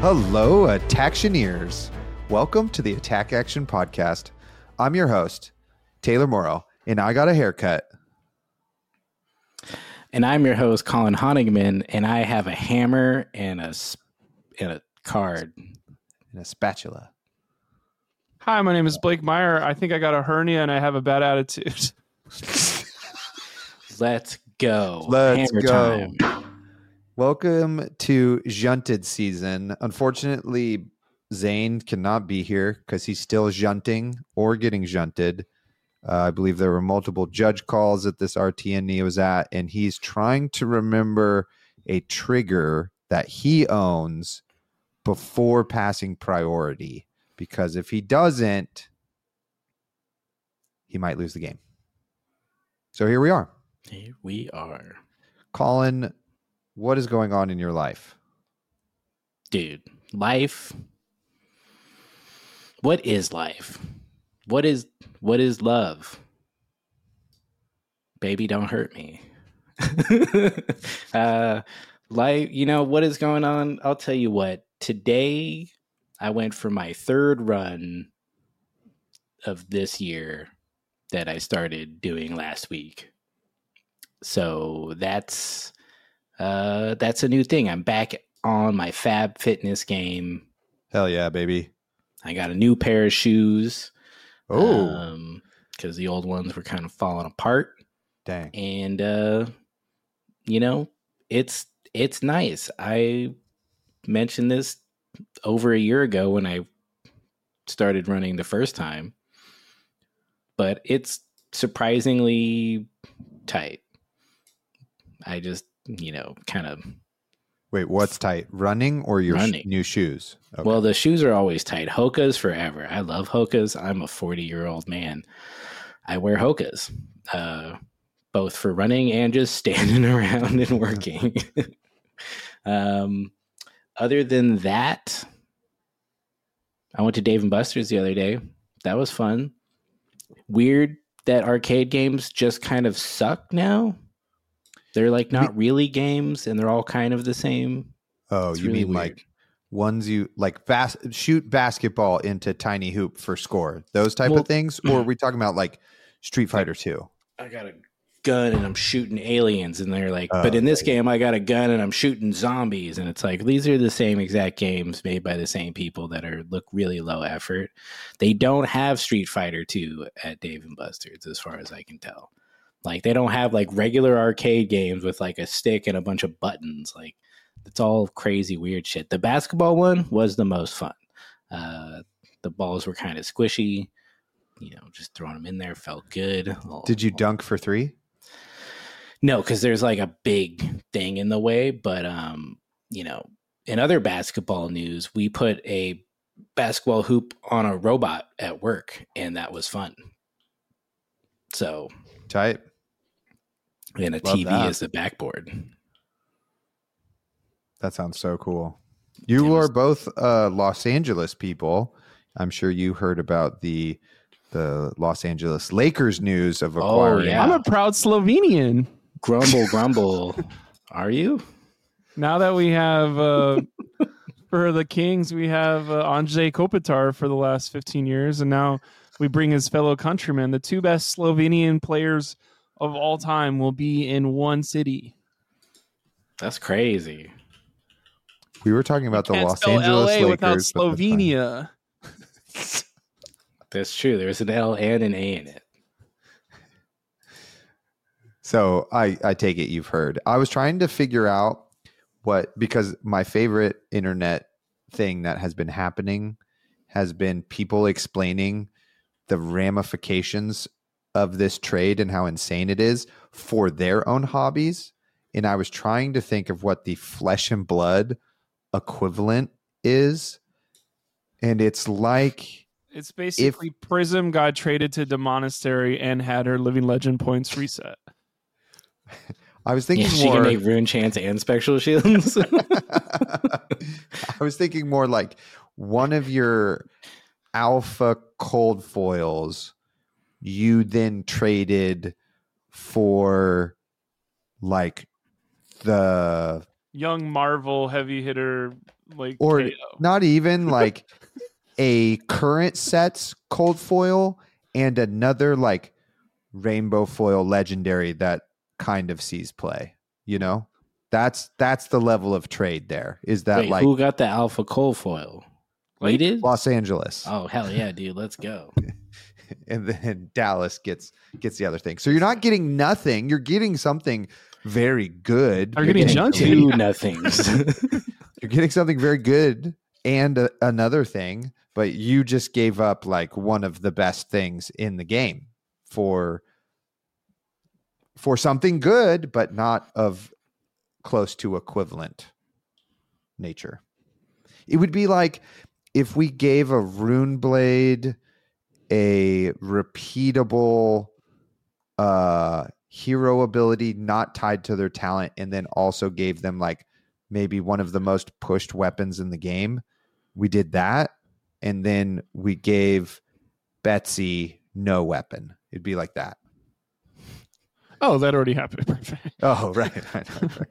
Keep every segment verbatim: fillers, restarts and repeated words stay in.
Hello, Attactioneers. Welcome to the Attack Action Podcast. I'm your host, Taylor Morrow, and I got a haircut. And I'm your host, Colin Honigman, and I have a hammer and a, and a card. And a spatula. Hi, my name is Blake Meyer. I think I got a hernia and I have a bad attitude. Let's go. Let's Hammer go. Time. Welcome to Junted season. Unfortunately, Zane cannot be here because he's still junting or getting junted. Uh, I believe there were multiple judge calls at this R T N he was at, and he's trying to remember a trigger that he owns before passing priority, because if he doesn't, he might lose the game. So here we are. Here we are. Colin, what is going on in your life? Dude, life. What is life? What is what is love? Baby, don't hurt me. uh, life, you know, what is going on? I'll tell you what. Today, I went for my third run of this year that I started doing last week. So that's uh, that's a new thing. I'm back on my Fab Fitness game. Hell yeah, baby. I got a new pair of shoes. Oh, Um, because the old ones were kind of falling apart. dang. And uh, you know, it's it's nice. I mentioned this over a year ago when I started running the first time, but it's surprisingly tight. I just, you know, kind of Wait, what's tight? Running or your Running. Sh- new shoes? Okay. Well, the shoes are always tight. Hoka's forever. I love Hoka's. I'm a forty-year-old man. I wear Hoka's, uh, both for running and just standing around and working. um, other than that, I went to Dave and Buster's the other day. That was fun. Weird that arcade games just kind of suck now. They're like not really games, and they're all kind of the same. oh, It's you really mean weird. like ones you like bas- shoot basketball into tiny hoop for score, those type Well- of things? Or are we talking about like Street Fighter two? I got a gun and I'm shooting aliens, and they're like, Oh, but in this yeah, yeah. game I got a gun and I'm shooting zombies, and it's like these are the same exact games made by the same people that are look really low effort. They don't have Street Fighter two at Dave and Buster's as far as I can tell. Like they don't have like regular arcade games with like a stick and a bunch of buttons. Like it's all crazy weird shit. The basketball one was the most fun. Uh, the balls were kind of squishy. You know, just throwing them in there felt good. Little- Did you dunk for three? No, because there's like a big thing in the way. But, um, you know, in other basketball news, we put a basketball hoop on a robot at work, and that was fun. So, Tight. and a Love T V that. is the backboard. That sounds so cool. You It are was- both uh, Los Angeles people. I'm sure you heard about the the Los Angeles Lakers news of acquiring. yeah. I'm a proud Slovenian. Grumble, grumble. Are you? Now that we have, uh, for the Kings, we have uh, Andrzej Kopitar for the last fifteen years, and now we bring his fellow countrymen. The two best Slovenian players of all time will be in one city. That's crazy. We were talking about the Can't Los spell Angeles L A Lakers without but that's fine. Slovenia. That's true. There's an L and an A in it. So I, I take it you've heard. I was trying to figure out what, because my favorite internet thing that has been happening has been people explaining the ramifications of this trade and how insane it is for their own hobbies. And I was trying to think of what the flesh and blood equivalent is. And it's like, It's basically Prism got traded to the monastery and had her living legend points reset. I was thinking Yeah, she more. can make rune chants and spectral shields. I was thinking more like one of your alpha cold foils you then traded for like the Young Marvel heavy hitter like or K O. not even like a current set's cold foil and another like rainbow foil legendary that kind of sees play. You know, that's that's the level of trade there. Is that Wait, like who got the alpha cold foil? We did? Los Angeles? Oh, hell yeah, dude. Let's go. And then Dallas gets gets the other thing. So you're not getting nothing. You're getting something very good. Are You're getting getting junky. Two nothings. You're getting something very good and a, another thing, but you just gave up like one of the best things in the game for for something good, but not of close to equivalent nature. It would be like if we gave a rune blade a repeatable uh, hero ability not tied to their talent, and then also gave them like maybe one of the most pushed weapons in the game. We did that, and then we gave Betsy no weapon. It'd be like that. Oh, that already happened. Perfect. Oh, right. right, right, right.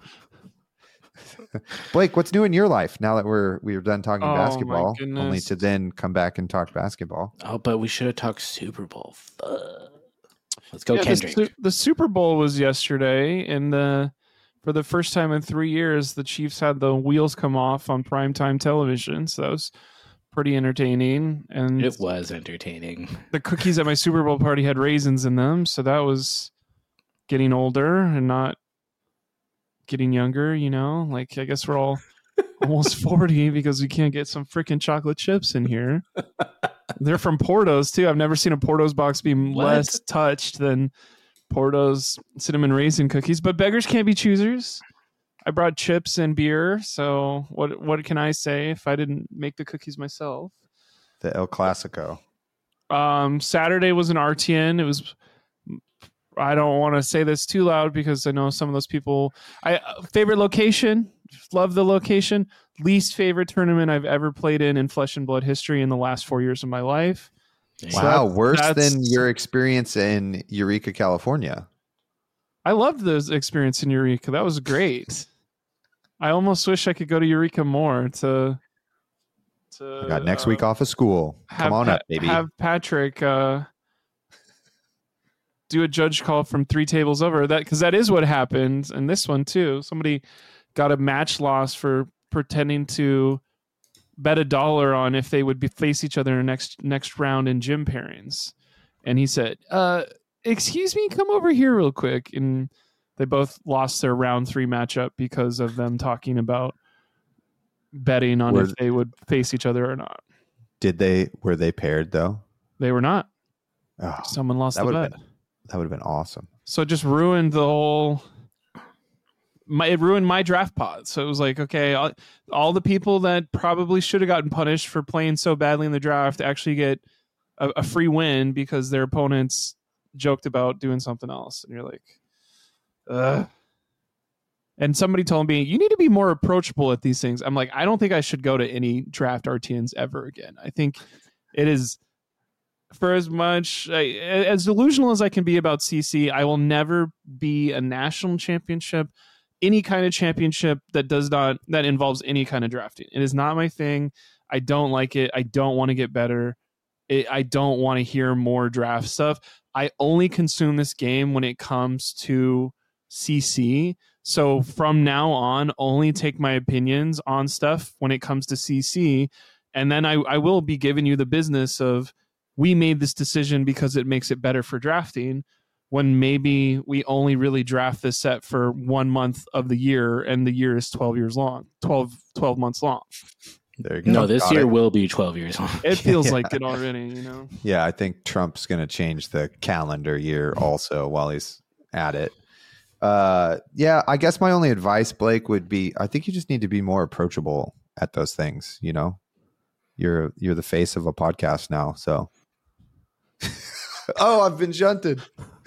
Blake, what's new in your life now that we're we're done talking Oh, my basketball? goodness. Only to then come back and talk basketball. Oh, but we should have talked Super Bowl. Fuck. Let's go, Yeah, the, Kendrick. Su- the Super Bowl was yesterday, and the for the first time in three years, the Chiefs had the wheels come off on primetime television. So that was pretty entertaining. And It was entertaining. the cookies at my Super Bowl party had raisins in them, so that was getting older and not getting younger. You know, like I guess we're all almost forty because we can't get some freaking chocolate chips in here. They're from Porto's too. I've never seen a Porto's box be What? less touched than Porto's cinnamon raisin cookies. But beggars can't be choosers. I brought chips and beer, so what what can I say if I didn't make the cookies myself? The El Clasico. Um, Saturday was an R T N. It was. I don't want to say this too loud because I know some of those people. I uh, favorite location, love the location. Least favorite tournament I've ever played in in Flesh and Blood history in the last four years of my life. So Wow, that's- worse that's- than your experience in Eureka, California. I loved the experience in Eureka. That was great. I almost wish I could go to Eureka more to. to I got next uh, week off of school. have Come on Pa- up, baby. Have Patrick uh, do a judge call from three tables over. That because that is what happened in this one too. Somebody got a match loss for pretending to bet a dollar on if they would be face each other in next next round in gym pairings, and he said, uh, "Excuse me, come over here real quick." And they both lost their round three matchup because of them talking about betting on Were- if they would face each other or not. Did they? Were they paired though? They were not. Oh, Someone lost that the would bet. have been that would have been awesome. So it just ruined the whole. My, it ruined my draft pod. So it was like, okay, all, all the people that probably should have gotten punished for playing so badly in the draft actually get a, a free win because their opponents joked about doing something else, and you're like, ugh. And somebody told me you need to be more approachable at these things. I'm like, I don't think I should go to any draft R T Ns ever again. I think it is. For as much I, as delusional as I can be about C C, I will never be a national championship, any kind of championship that does not that involves any kind of drafting. It is not my thing. I don't like it. I don't want to get better. It, I don't want to hear more draft stuff. I only consume this game when it comes to C C. So from now on, only take my opinions on stuff when it comes to C C, and then I, I will be giving you the business of. We made this decision because it makes it better for drafting when maybe we only really draft this set for one month of the year and the year is twelve years long, twelve, twelve months long. There you go. No, this Got year it. will be twelve years long. It feels Yeah. like it already, you know? Yeah, I think Trump's going to change the calendar year also while he's at it. Uh, yeah, I guess my only advice, Blake, would be I think you just need to be more approachable at those things. You know, you're you're the face of a podcast now, so. Oh, I've been shunted.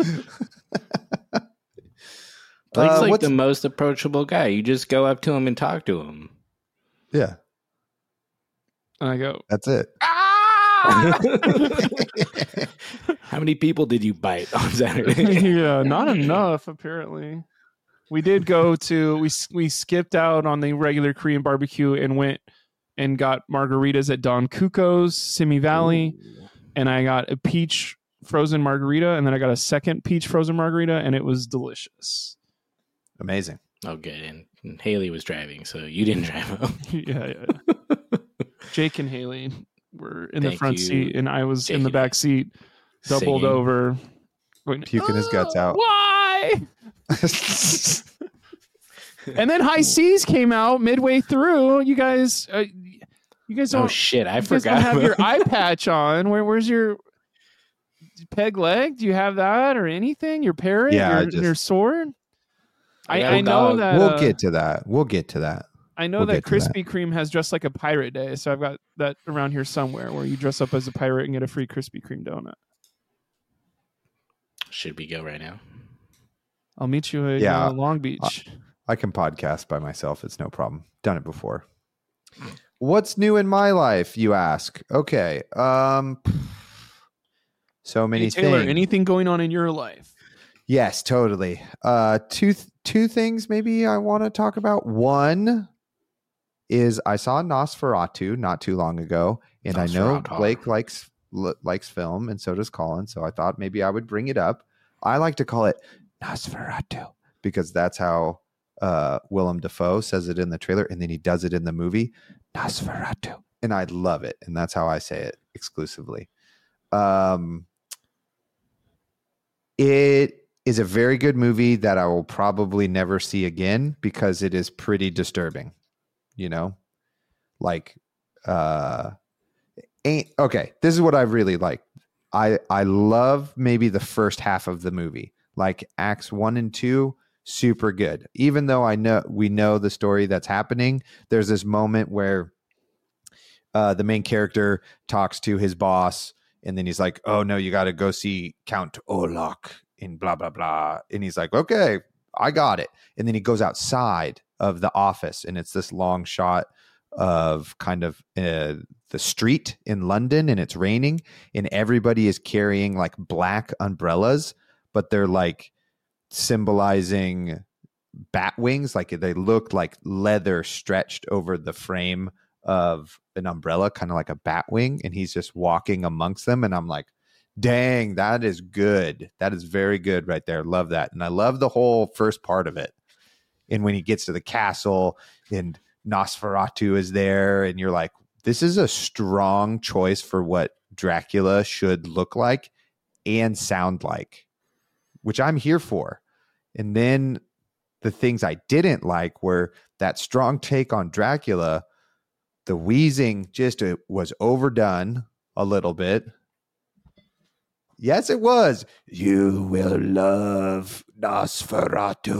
Blake's Uh, like what's- the most approachable guy. You just go up to him and talk to him. Yeah, And I go, that's it. How many people did you bite on Saturday? yeah, not enough, apparently. we did go to we we skipped out on the regular Korean barbecue and went and got margaritas at Don Cuco's Simi Valley, Ooh. and I got a peach frozen margarita, and then I got a second peach frozen margarita, and it was delicious. Amazing. Oh, good. And, and Haley was driving, so you didn't drive home. yeah, yeah. Jake and Haley were in the Thank front you, seat, and I was Jake in the and back seat, doubled Singing. over, going, Puking his guts out. Why? And then High Seas came out midway through. You guys, uh, you guys don't. Oh shit! I you guys forgot. don't have your about- eye patch on. Where, where's your peg leg? Do you have that or anything? Your parrot? Yeah, I your, just- your sword? I I, got a I know dog. that. we'll uh, get to that. We'll get to that. I know we'll that get to that. Krispy Kreme has dressed like a pirate day, so I've got that around here somewhere where you dress up as a pirate and get a free Krispy Kreme donut. Should we go right now? I'll meet you in Yeah. uh, Long Beach. I can podcast by myself. It's no problem. Done it before. What's new in my life, you ask? Okay. Um so many Hey, Taylor, things. anything going on in your life? Yes, totally. Uh two th- two things maybe I want to talk about. One is I saw Nosferatu not too long ago, and I know Nosferatu. Blake likes l- likes film, and so does Colin, so I thought maybe I would bring it up. I like to call it Nosferatu because that's how uh Willem Dafoe says it in the trailer, and then he does it in the movie. Nosferatu. And I love it, and that's how I say it exclusively. Um it is a very good movie that I will probably never see again because it is pretty disturbing, you know? Like uh ain't okay, this is what I really like. I I love maybe the first half of the movie. Like acts one and two, super good. Even though I know we know the story that's happening, there's this moment where uh the main character talks to his boss, and then he's like, oh no, you got to go see Count Olak in blah blah blah, and he's like, okay, I got it. And then he goes outside of the office, and it's this long shot of kind of uh, the street in London, and it's raining, and everybody is carrying like black umbrellas, but they're like symbolizing bat wings. Like they look like leather stretched over the frame of an umbrella, kind of like a bat wing, and he's just walking amongst them, and I'm like, dang, that is good. That is very good right there. Love that. And I love the whole first part of it. And when he gets to the castle and Nosferatu is there, and you're like, this is a strong choice for what Dracula should look like and sound like, which I'm here for. And then the things I didn't like were that strong take on Dracula. The wheezing just uh, was overdone a little bit. Yes, it was. You will love Nosferatu.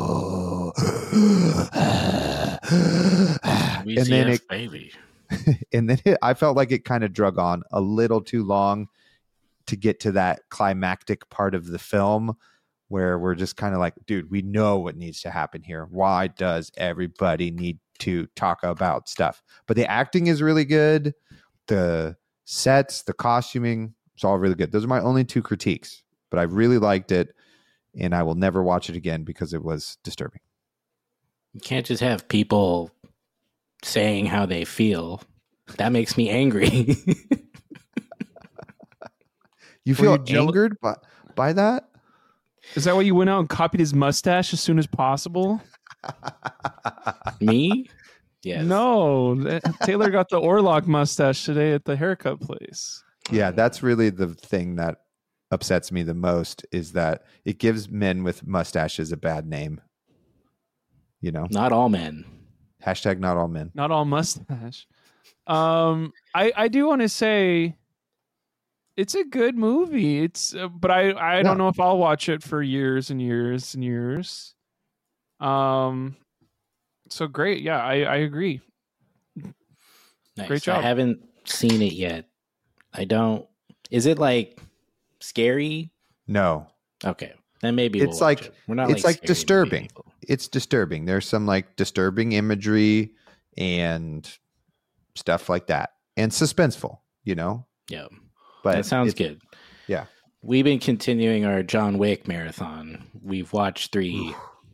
and then it, baby. and then it, I felt like it kind of drug on a little too long to get to that climactic part of the film where we're just kind of like, dude, we know what needs to happen here. Why does everybody need to talk about stuff? But the acting is really good. The sets, the costuming, it's all really good. Those are my only two critiques, but I really liked it, and I will never watch it again because it was disturbing. You can't just have people saying how they feel. That makes me angry. You Were feel you jeal- angered by, by that? Is that why you went out and copied his mustache as soon as possible? Me? Yes. No, that- Taylor got the Orlock mustache today at the haircut place. Yeah, that's really the thing that upsets me the most is that it gives men with mustaches a bad name. You know, Not all men. hashtag not all men. Not all mustache. Um, I I do want to say it's a good movie. It's uh, but I I Yeah. don't know if I'll watch it for years and years and years. Um, so great. Yeah, I I agree. Nice. Great job. I haven't seen it yet. I don't. Is it like scary? No, Okay, then maybe It's we'll watch like- it. We're not it's like, like scary movie disturbing. people. it's disturbing. There's some like disturbing imagery and stuff like that, and suspenseful, you know. Yeah, But that sounds it's- good. Yeah. We've been continuing our John Wick marathon. We've watched three,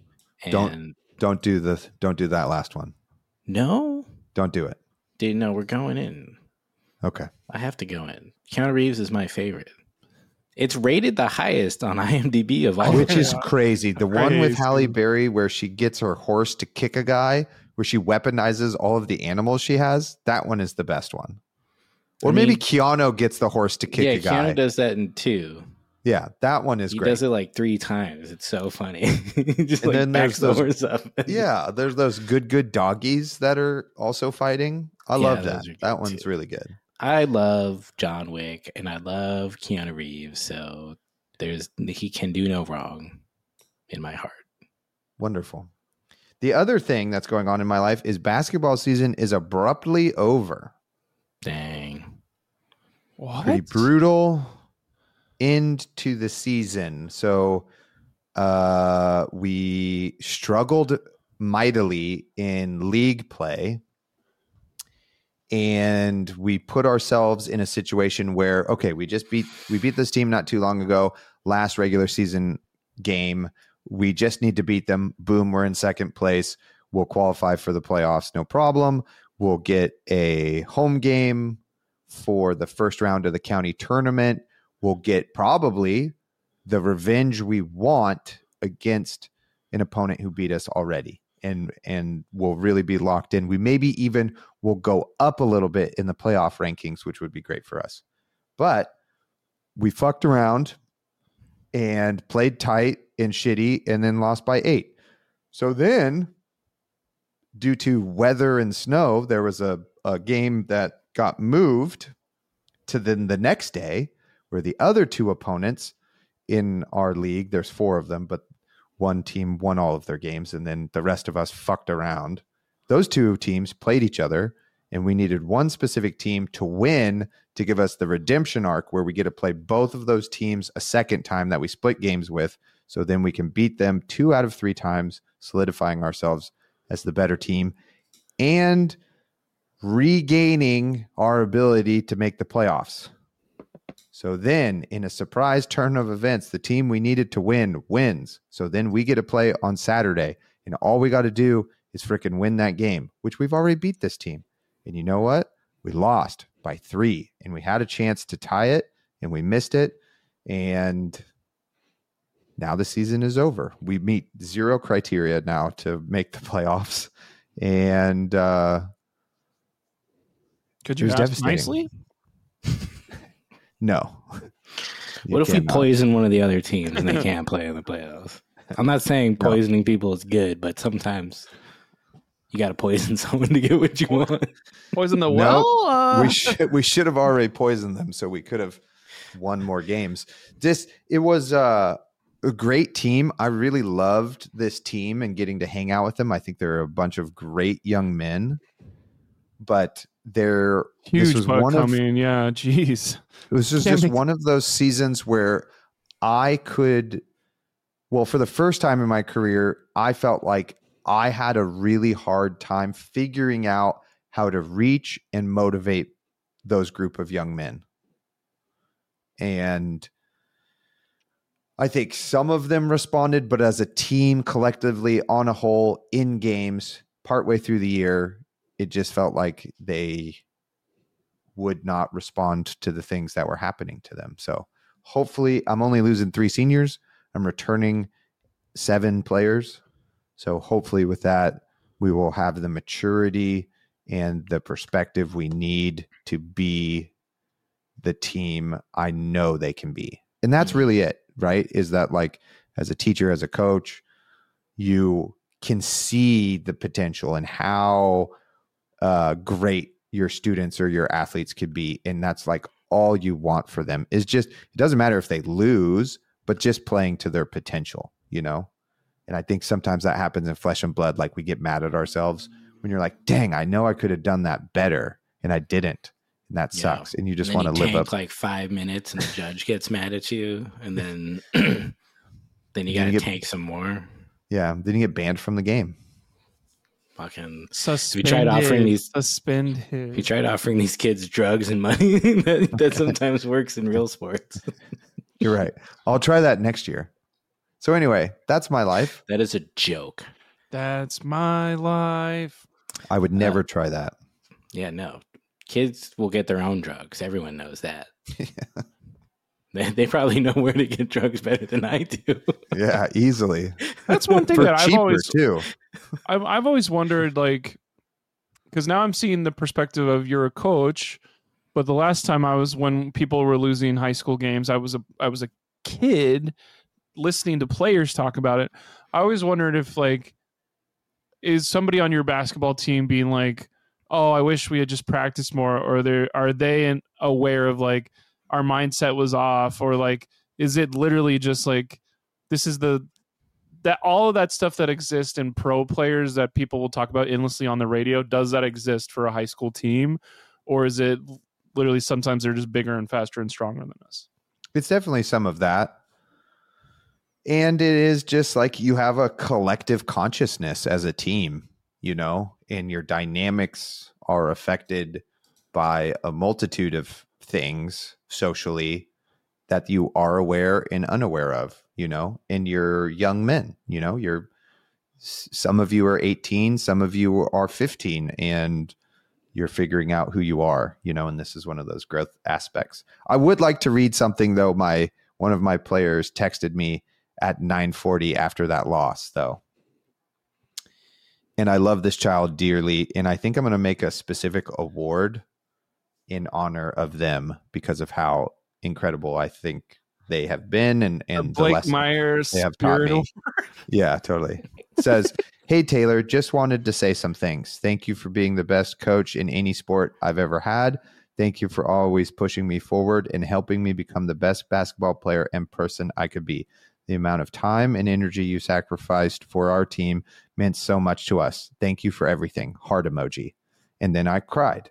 And Don't don't do the don't do that last one. no, Don't do it. dude, no, we're going in. Okay. I have to go in. Keanu Reeves is my favorite. It's rated the highest on IMDb of all. Which of is Yeah. crazy. The one with Crazy. Halle Berry where she gets her horse to kick a guy, where she weaponizes all of the animals she has, that one is the best one. Or I maybe mean- Keanu gets the horse to kick yeah, a guy. Keanu does that in two. Yeah, that one is He great. does it like three times. It's so funny. He just And like then backs there's the those- horse up. Yeah, there's those good, good doggies that are also fighting. I Yeah, love those that. are good That one's too. really good. I love John Wick and I love Keanu Reeves, so there's he can do no wrong in my heart. Wonderful. The other thing that's going on in my life is basketball season is abruptly over. Dang. What? Pretty brutal end to the season. So uh, we struggled mightily in league play. And we put ourselves in a situation where, okay, we just beat we beat this team not too long ago, last regular season game. We just need to beat them. Boom, we're in second place. We'll qualify for the playoffs, no problem. We'll get a home game for the first round of the county tournament. We'll get probably the revenge we want against an opponent who beat us already. And and we'll really be locked in. We maybe even will go up a little bit in the playoff rankings, which would be great for us. But we fucked around and played tight and shitty and then lost by eight. So then, due to weather and snow, there was a, a game that got moved to then the next day where the other two opponents in our league, there's four of them, but one team won all of their games and then the rest of us fucked around. Those two teams played each other and we needed one specific team to win to give us the redemption arc where we get to play both of those teams a second time that we split games with. So then we can beat them two out of three times, solidifying ourselves as the better team and regaining our ability to make the playoffs. So then, in a surprise turn of events, the team we needed to win wins. So then we get to play on Saturday, and all we got to do is freaking win that game, which we've already beat this team. And you know what? We lost by three, and we had a chance to tie it, and we missed it. And now the season is over. We meet zero criteria now to make the playoffs, and uh, Could it you was ask devastating. nicely? no. You What if we cannot. poison one of the other teams and they can't play in the playoffs? I'm not saying No. poisoning people is good, but sometimes you got to poison someone to get what you want. Poison the No, well? Uh, we should we should have already poisoned them so we could have won more games. This it was uh, a great team. I really loved this team and getting to hang out with them. I think they're a bunch of great young men, but they're this Huge was bug one of coming. Yeah, jeez. it was just, Can't just make- one of those seasons where I could, well, for the first time in my career, I felt like I had a really hard time figuring out how to reach and motivate those group of young men. And I think some of them responded, but as a team collectively on a whole in games partway through the year, it just felt like they would not respond to the things that were happening to them. So hopefully I'm only losing three seniors. I'm returning seven players. So hopefully with that, we will have the maturity and the perspective we need to be the team I know they can be. And that's really it, right? Is that like as a teacher, as a coach, you can see the potential and how uh, great your students or your athletes could be. And that's like all you want for them is just, it doesn't matter if they lose, but just playing to their potential, you know? And I think sometimes that happens in flesh and blood. Like we get mad at ourselves when you're like, dang, I know I could have done that better and I didn't. And that Yeah. sucks. And you just And then want to you live tank up. like five minutes and the judge gets mad at you. And then, then you you got to get- tank some more. Yeah. Then you get banned from the game. Fucking, Suspended. tried offering these- Suspended. you tried offering these kids drugs and money. that, that sometimes works in real sports. You're right. I'll try that next year. So anyway, that's my life. That is a joke. That's my life. I would never Uh, try that. Yeah, no. Kids will get their own drugs. Everyone knows that. They, they probably know where to get drugs better than I do. Yeah, easily. That's one thing For that I've cheaper always too. I've I've always wondered, like, because now I'm seeing the perspective of you're a coach, but the last time I was when people were losing high school games, I was a I was a kid listening to players talk about it. I always wondered if, like, is somebody on your basketball team being like, "Oh, I wish we had just practiced more," or they are they in, aware of, like, our mindset was off, or, like, is it literally just like this is the that all of that stuff that exists in pro players that people will talk about endlessly on the radio, does that exist for a high school team, or is it literally sometimes they're just bigger and faster and stronger than us? It's definitely some of that. And it is just like you have a collective consciousness as a team, you know, and your dynamics are affected by a multitude of things socially that you are aware and unaware of, you know, and you're young men, you know, you're some of you are eighteen, some of you are fifteen, and you're figuring out who you are, you know, and this is one of those growth aspects. I would like to read something though. My, one of my players texted me at nine forty after that loss though. And I love this child dearly. And I think I'm going to make a specific award in honor of them because of how incredible I think they have been and, and the, Blake lesson Myers they have taught me. Yeah, totally. It says, "Hey, Taylor, just wanted to say some things. Thank you for being the best coach in any sport I've ever had. Thank you for always pushing me forward and helping me become the best basketball player and person I could be. The amount of time and energy you sacrificed for our team meant so much to us. Thank you for everything." Heart emoji. And then I cried.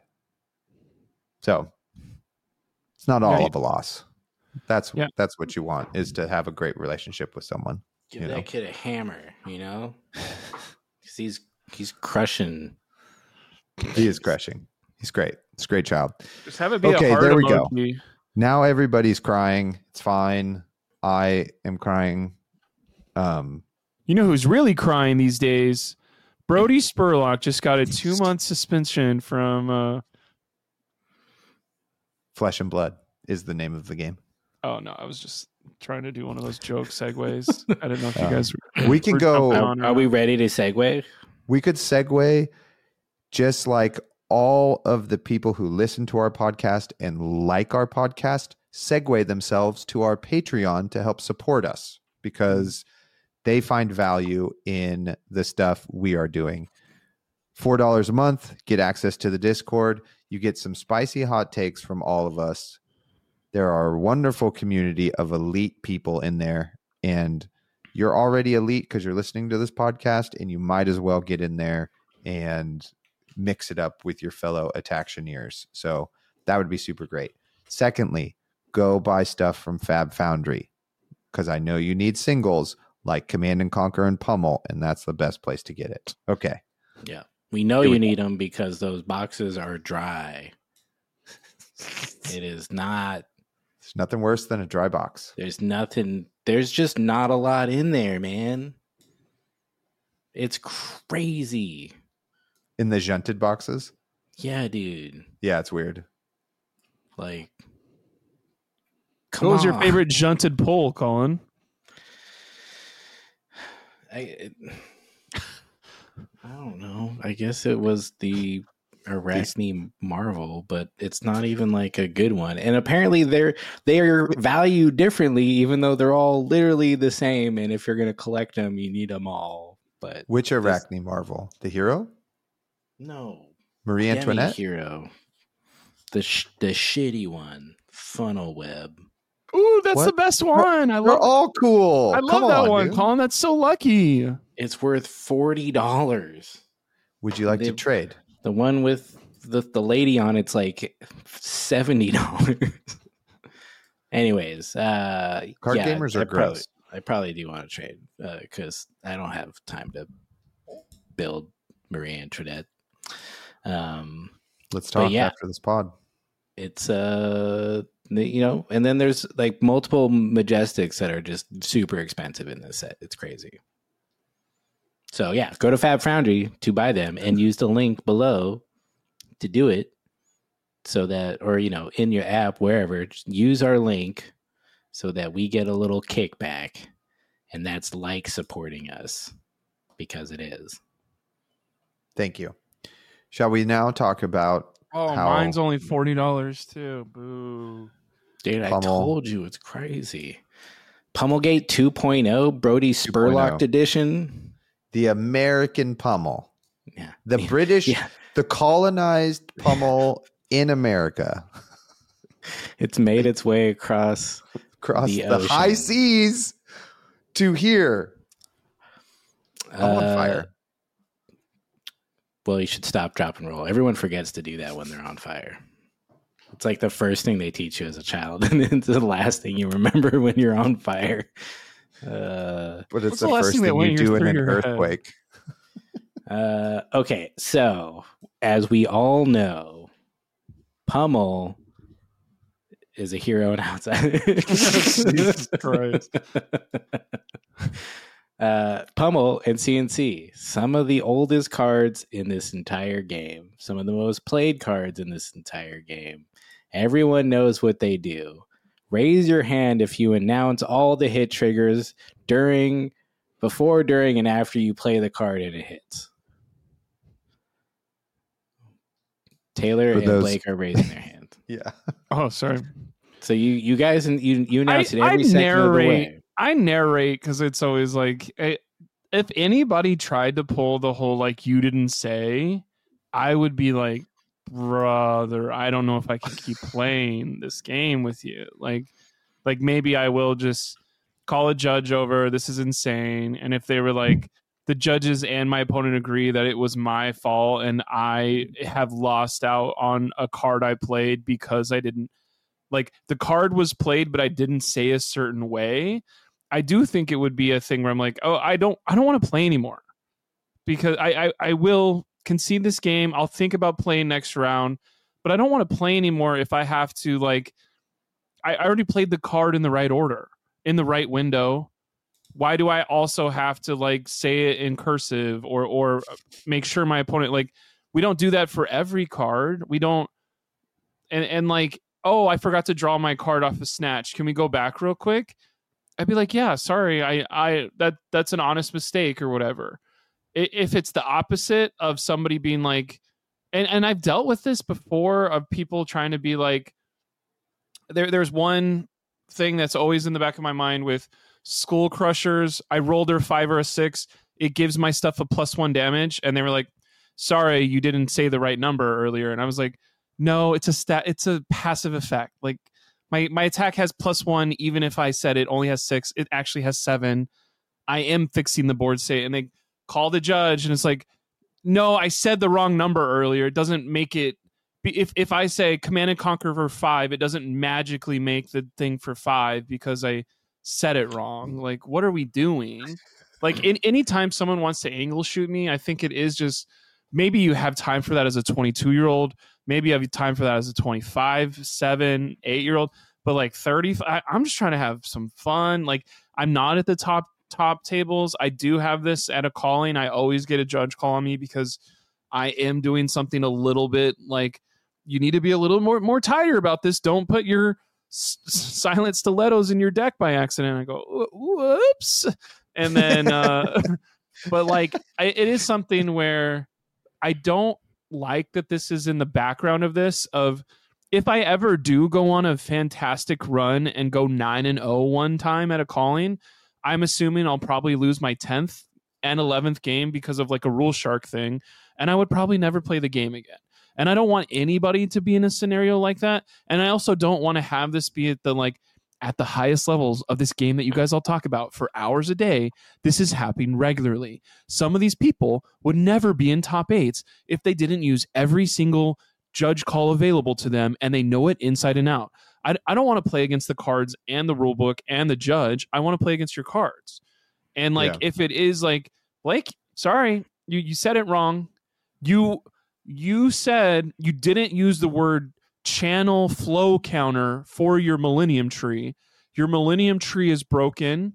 So it's not all Yeah. of a loss. That's Yeah. that's what you want, is to have a great relationship with someone. Give You that know? kid a hammer, you know? 'Cause he's he's crushing. He is crushing. He's great. It's a great child. Just have it be Okay, a heart there we go. emoji. Now everybody's crying. It's fine. I am crying. Um, You know who's really crying these days? Brody Spurlock just got a two month suspension from. Uh, Flesh and Blood is the name of the game. oh no, I was just trying to do one of those joke segues. I didn't know if you Uh, guys. We can were go. jumping on or Are we not. ready to segue? We could segue just like all of the people who listen to our podcast and like our podcast segue themselves to our Patreon to help support us because they find value in the stuff we are doing. four dollars a month, get access to the Discord. You get some spicy hot takes from all of us. There are a wonderful community of elite people in there, and you're already elite because you're listening to this podcast, and you might as well get in there and mix it up with your fellow Attactioneers. So that would be super great. Secondly, go buy stuff from Fab Foundry because I know you need singles like Command and Conquer and Pummel, and that's the best place to get it. Okay. Yeah. We know Here we you need them because those boxes are dry. It is not. There's nothing worse than a dry box. There's nothing. There's just not a lot in there, man. It's crazy. In the junted boxes? Yeah, dude. Yeah, it's weird. Like, come What was your on. favorite junted poll, Colin? I, it, I don't know. I guess it was the Arachne Marvel, but it's not even like a good one. And apparently they're they are valued differently, even though they're all literally the same. And if you're gonna collect them, you need them all. But Which this- Arachne Marvel? The hero? no, Marie Demi Antoinette? Hero, the sh- the shitty one, Funnel Web. Ooh, that's What? the best one. I They're love. all cool. I love Come that on, one, dude. Colin. That's so lucky. It's worth forty dollars. Would you like They- to trade? The one with the, the lady on it's like seventy dollars. Anyways, uh, Card yeah, gamers are I probably, gross. I probably do want to trade because I don't have time to build Marie Antoinette. Um, Let's but talk yeah. after this pod. it's uh, the- you know, and then there's like multiple Majestics that are just super expensive in this set. It's crazy. So yeah, go to Fab Foundry to buy them and use the link below to do it. So that, or, you know, in your app, wherever, just use our link so that we get a little kickback. And that's like supporting us, because it is. Thank you. Shall we now talk about Oh, how mine's only forty dollars too. Boo. Dude, I Pummel. told you, it's crazy. Pummelgate two point oh, Brody Spurlock edition. The American pummel. Yeah. The Yeah. British, Yeah. the colonized pummel in America. It's made its way across Across the, the, ocean. high seas to here. I'm on Uh, fire. Well, you should stop, drop, and roll. Everyone forgets to do that when they're on fire. It's like the first thing they teach you as a child, and it's the last thing you remember when you're on fire. Uh, But it's what's the, the last first thing that thing went you your- do in through an your head? earthquake. uh, okay, so as we all know, Pummel is a hero and outsider. Jesus Christ. Uh, Pummel and C N C, some of the oldest cards in this entire game, some of the most played cards in this entire game. Everyone knows what they do. Raise your hand if you announce all the hit triggers during, before, during, and after you play the card and it hits. Taylor For and those- Blake are raising their hand. Yeah. Oh, sorry. So you you guys you you announce I- it every I second of the narrate- way. I narrate because it's always like, eh, if anybody tried to pull the whole like you didn't say, I would be like, brother, I don't know if I can keep playing this game with you. Like, like maybe I will just call a judge over. This is insane. And if they were like, the judges and my opponent agree that it was my fault and I have lost out on a card I played because I didn't, like, the card was played, but I didn't say a certain way. I do think it would be a thing where I'm like, oh, I don't, I don't want to play anymore, because I, I, I will concede this game. I'll think about playing next round, but I don't want to play anymore if I have to, like, I, I already played the card in the right order, in the right window. Why do I also have to like say it in cursive or, or make sure my opponent, like, we don't do that for every card. We don't, and, and like, oh, I forgot to draw my card off a snatch. Can we go back real quick? I'd be like, yeah, sorry. I, I, that, that's an honest mistake or whatever. I- If it's the opposite of somebody being like, and, and I've dealt with this before, of people trying to be like, there, there's one thing that's always in the back of my mind with Skull Crushers. I rolled her five or a six. It gives my stuff a plus one damage. And they were like, sorry, you didn't say the right number earlier. And I was like, no, it's a stat. It's a passive effect. Like, my, my attack has plus one, even if I said it only has six, it actually has seven. I am fixing the board state. And they call the judge, and it's like, no, I said the wrong number earlier. It doesn't make it. If if I say Command and Conquer for five, it doesn't magically make the thing for five because I said it wrong. Like, what are we doing? Like, in, anytime someone wants to angle shoot me, I think it is just, maybe you have time for that as a twenty-two year old. Maybe you have time for that as a twenty-five, seven, eight year old. But like thirty, I, I'm just trying to have some fun. Like, I'm not at the top top tables. I do have this at a calling. I always get a judge call on me because I am doing something a little bit like, you need to be a little more more tighter about this. Don't put your s- silent stilettos in your deck by accident. I go, whoops. And then, uh, but like, I, it is something where I don't like that this is in the background of this, of if I ever do go on a fantastic run and go nine and oh one time at a calling, I'm assuming I'll probably lose my tenth and eleventh game because of like a rule shark thing. And I would probably never play the game again. And I don't want anybody to be in a scenario like that. And I also don't want to have this be at the like at the highest levels of this game that you guys all talk about for hours a day. This is happening regularly. Some of these people would never be in top eights if they didn't use every single judge call available to them and they know it inside and out. I, I don't want to play against the cards and the rule book and the judge. I want to play against your cards. And like, Yeah. if it is like, Blake, sorry, you, you said it wrong. You you said you didn't use the word channel flow counter for your Millennium Tree. Your Millennium Tree is broken.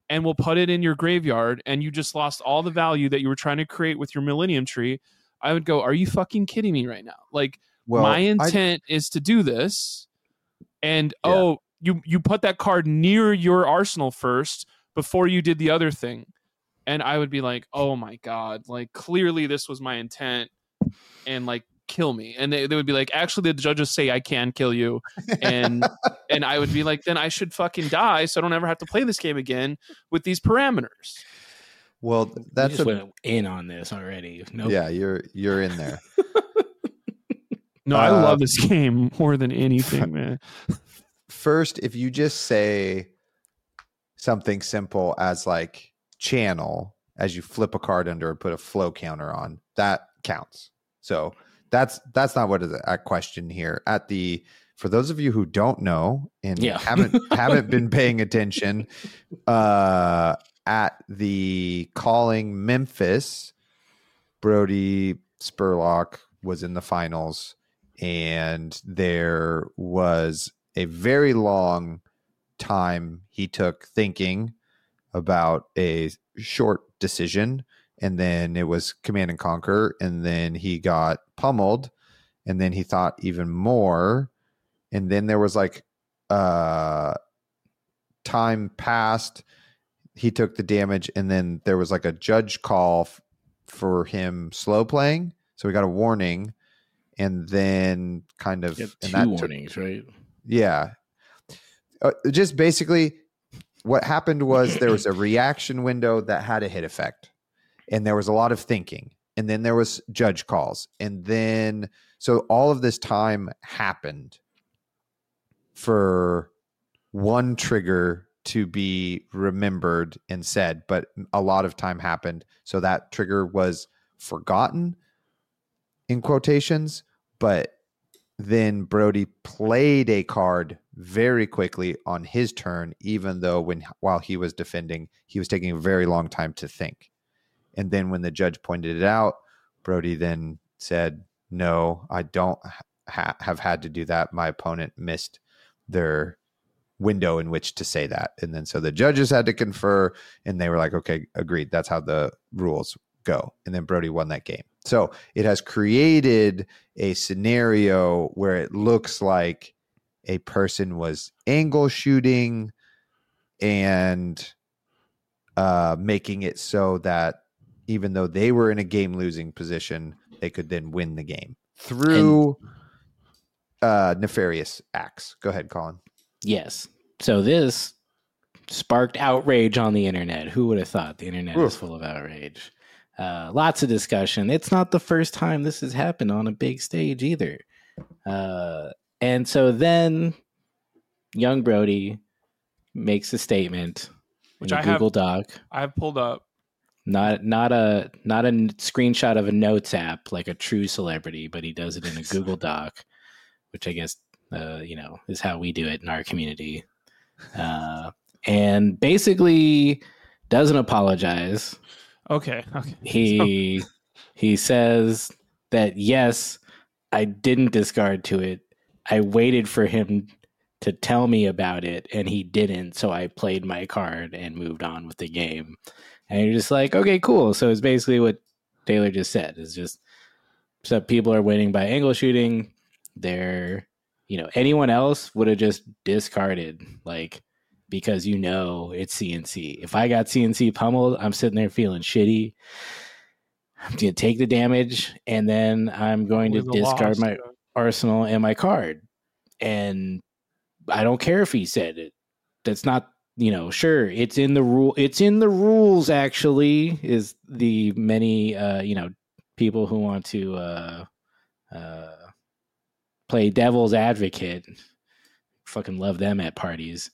and will put it in your graveyard, and you just lost all the value that you were trying to create with your Millennium Tree, I would go, are you fucking kidding me right now? Like, Well, my I- intent is to do this, and Yeah. oh, you you put that card near your arsenal first before you did the other thing. And I would be like, oh my God, like clearly this was my intent, and like kill me. And they, they would be like, actually the judges say I can kill you. And and I would be like, then I should fucking die so I don't ever have to play this game again with these parameters. Well, We that's just a, went in on this already. Nope. yeah. You're you're in there. No, I Uh, love this game more than anything, man. First, if you just say something simple as like channel as you flip a card under and put a flow counter on, that counts. So that's that's not what is at question here. At the for those of you who don't know and Yeah. haven't haven't been paying attention, uh, at the Calling Memphis, Brody Spurlock was in the finals, and there was a very long time he took thinking about a short decision, and then it was Command and Conquer, and then he got pummeled, and then he thought even more, and then there was like uh time passed, he took the damage, and then there was like a judge call f- for him slow playing, so we got a warning, and then kind of You have and two that took- warnings, right? yeah. Uh, just basically what happened was there was a reaction window that had a hit effect, and there was a lot of thinking, and then there was judge calls, and then so all of this time happened for one trigger to be remembered and said, but a lot of time happened, so that trigger was forgotten in quotations. But then Brody played a card very quickly on his turn, even though when while he was defending, he was taking a very long time to think. And then when the judge pointed it out, Brody then said, no, I don't ha- have had to do that. My opponent missed their window in which to say that. And then so the judges had to confer, and they were like, okay, agreed. That's how the rules go. And then Brody won that game. So it has created a scenario where it looks like a person was angle shooting and uh, making it so that even though they were in a game losing position, they could then win the game through uh, nefarious acts. Go ahead, Colin. Yes. So this sparked outrage on the internet. Who would have thought the internet Oof. is full of outrage? Uh, lots of discussion. It's not the first time this has happened on a big stage either. Uh, and so then young Brody makes a statement, Which in a I have- Google Doc. I have pulled up. Not not a not a n- screenshot of a notes app like a true celebrity, but he does it in a Google Doc, which I guess uh, you know is how we do it in our community. Uh, and basically doesn't apologize. Okay. Okay. He he says that yes, I didn't discard to it. I waited for him to tell me about it, and he didn't. So I played my card and moved on with the game. And you're just like, okay, cool. So it's basically what Taylor just said. It's just so people are winning by angle shooting. They're, you know, anyone else would have just discarded, like, because you know it's C N C. If I got C N C pummeled, I'm sitting there feeling shitty. I'm going to take the damage, and then I'm going to With a discard loss, my yeah. arsenal and my card. And I don't care if he said it. That's not, you know, sure, it's in the rule. It's in the rules, actually, is the many, uh, you know, people who want to uh, uh, play devil's advocate. Fucking love them at parties.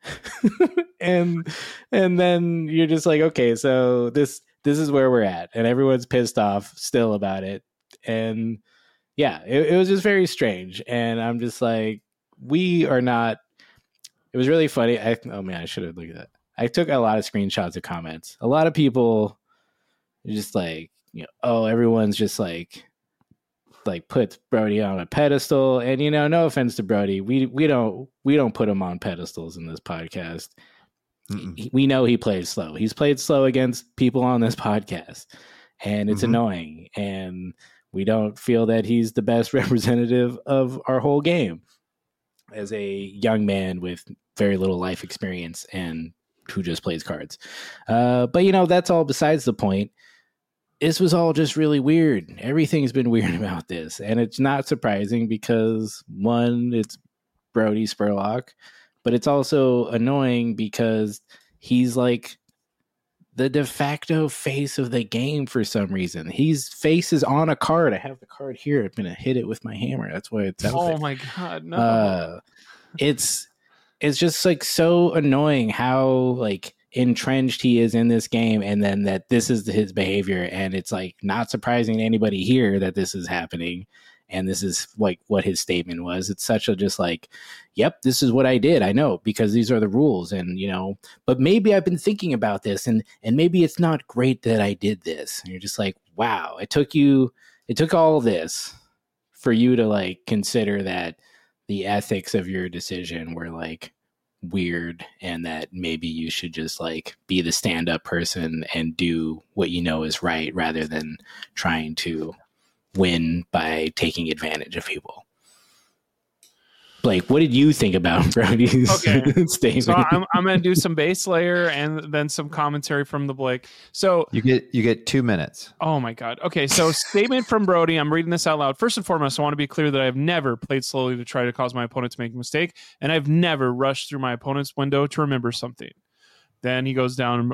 and and then you're just like, okay, so this this is where we're at, and everyone's pissed off still about it. And yeah, it, it was just very strange. And I'm just like, we are not. It was really funny. I, oh man, I should have looked at that. I took a lot of screenshots of comments. A lot of people are just like, you know, oh, everyone's just like, like puts Brody on a pedestal. And you know, no offense to Brody, we we don't we don't put him on pedestals in this podcast. he, we know he plays slow. He's played slow against people on this podcast, and it's mm-hmm. annoying. And we don't feel that he's the best representative of our whole game as a young man with very little life experience and who just plays cards. Uh, but, you know, that's all besides the point. This was all just really weird. Everything's been weird about this. And it's not surprising because, one, it's Brodie Spurlock, but it's also annoying because he's like the de facto face of the game for some reason. His face is on a card. I have the card here. I'm going to hit it with my hammer. That's why it's out Oh there. my God, no. Uh, it's, it's just like so annoying how like entrenched he is in this game, and then that this is his behavior, and it's like not surprising to anybody here that this is happening. And this is like what his statement was. It's such a just like, yep, this is what I did. I know because these are the rules. And, you know, but maybe I've been thinking about this and, and maybe it's not great that I did this. And you're just like, wow, it took you, it took all this for you to like consider that the ethics of your decision were like weird and that maybe you should just like be the stand-up person and do what you know is right rather than trying to win by taking advantage of people. Blake, what did you think about Brodie's okay. statement? So I'm, I'm going to do some base layer and then some commentary from the Blake. So you get you get two minutes. Oh my God. Okay, so statement from Brodie. I'm reading this out loud. First and foremost, I want to be clear that I've never played slowly to try to cause my opponent to make a mistake, and I've never rushed through my opponent's window to remember something. Then he goes down.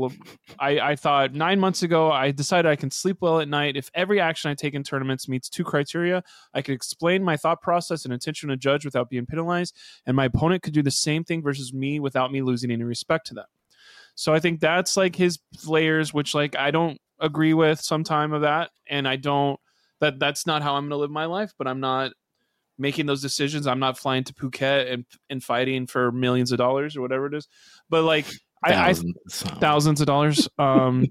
I, I thought nine months ago, I decided I can sleep well at night. If every action I take in tournaments meets two criteria, I could explain my thought process and intention to judge without being penalized. And my opponent could do the same thing versus me without me losing any respect to them. So I think that's like his layers, which like I don't agree with some time of that. And I don't, that that's not how I'm going to live my life, but I'm not making those decisions. I'm not flying to Phuket and, and fighting for millions of dollars or whatever it is. But like, Thousands, I, I, thousands of dollars. Um,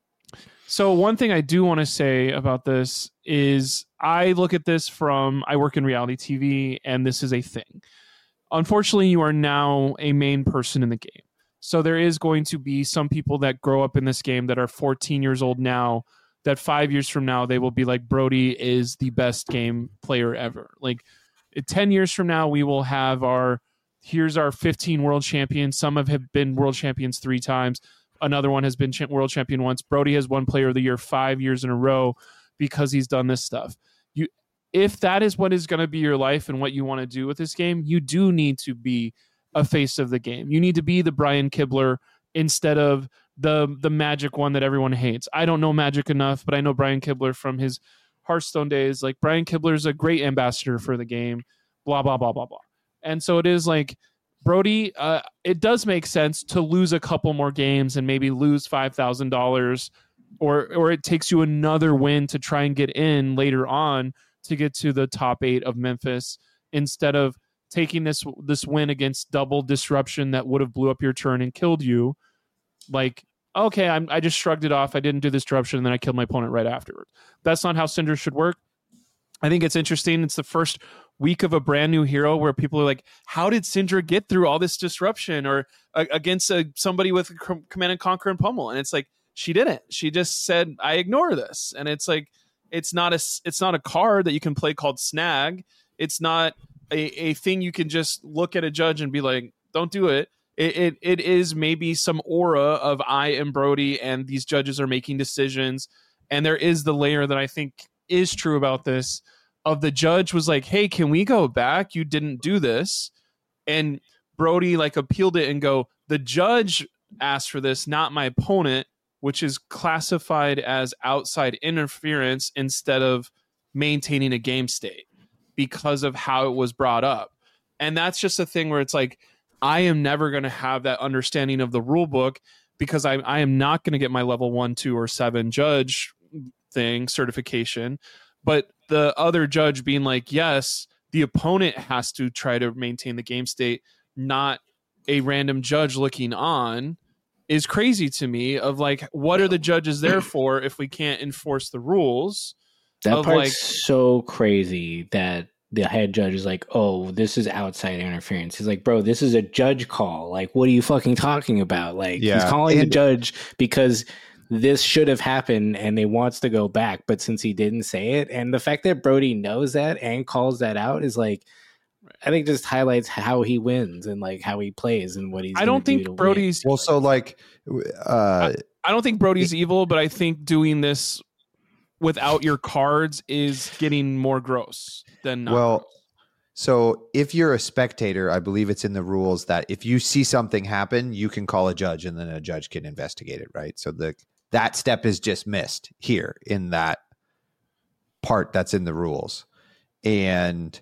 so one thing I do want to say about this is I look at this from, I work in reality T V and this is a thing. Unfortunately, you are now a main person in the game. So there is going to be some people that grow up in this game that are fourteen years old now, that five years from now, they will be like, Brodie is the best game player ever. Like ten years from now, we will have our, here's our fifteen world champions. Some have been world champions three times. Another one has been world champion once. Brodie has won player of the year five years in a row because he's done this stuff. You, if that is what is going to be your life and what you want to do with this game, you do need to be a face of the game. You need to be the Brian Kibler instead of the, the Magic one that everyone hates. I don't know Magic enough, but I know Brian Kibler from his Hearthstone days. Like Brian Kibler is a great ambassador for the game, blah, blah, blah, blah, blah. And so it is like Brodie, uh, it does make sense to lose a couple more games and maybe lose five thousand dollars or or it takes you another win to try and get in later on to get to the top eight of Memphis instead of taking this this win against Double Disruption that would have blew up your turn and killed you. Like, okay, I'm, I just shrugged it off. I didn't do this disruption and then I killed my opponent right afterwards. That's not how Syndra should work. I think it's interesting. It's the first week of a brand new hero where people are like, how did Syndra get through all this disruption or uh, against a, somebody with Command and Conquer and Pummel? And it's like, she didn't. She just said, I ignore this. And it's like, it's not a, it's not a card that you can play called Snag. It's not a, a thing you can just look at a judge and be like, don't do it. It, it. It is maybe some aura of I am Brodie and these judges are making decisions. And there is the layer that I think is true about this of the judge was like, hey, can we go back? You didn't do this. And Brodie like appealed it and go, the judge asked for this, not my opponent, which is classified as outside interference instead of maintaining a game state because of how it was brought up. And that's just a thing where it's like, I am never going to have that understanding of the rule book because I, I am not going to get my level one, two, or seven judge thing certification, but the other judge being like, yes, the opponent has to try to maintain the game state, not a random judge looking on, is crazy to me of like, what are the judges there for if we can't enforce the rules? That of part's like, so crazy that the head judge is like, oh, this is outside interference. He's like, bro, this is a judge call. Like, what are you fucking talking about? Like, Yeah. he's calling And- the judge because this should have happened and he wants to go back. But since he didn't say it, and the fact that Brody knows that and calls that out is like, I think just highlights how he wins and like how he plays and what he's I don't do think to Brody's win. Well, so like, uh, I don't think Brody's evil, but I think doing this without your cards is getting more gross than not. Well, gross. so if you're a spectator, I believe it's in the rules that if you see something happen, you can call a judge and then a judge can investigate it, right? So the that step is just missed here in that part that's in the rules. And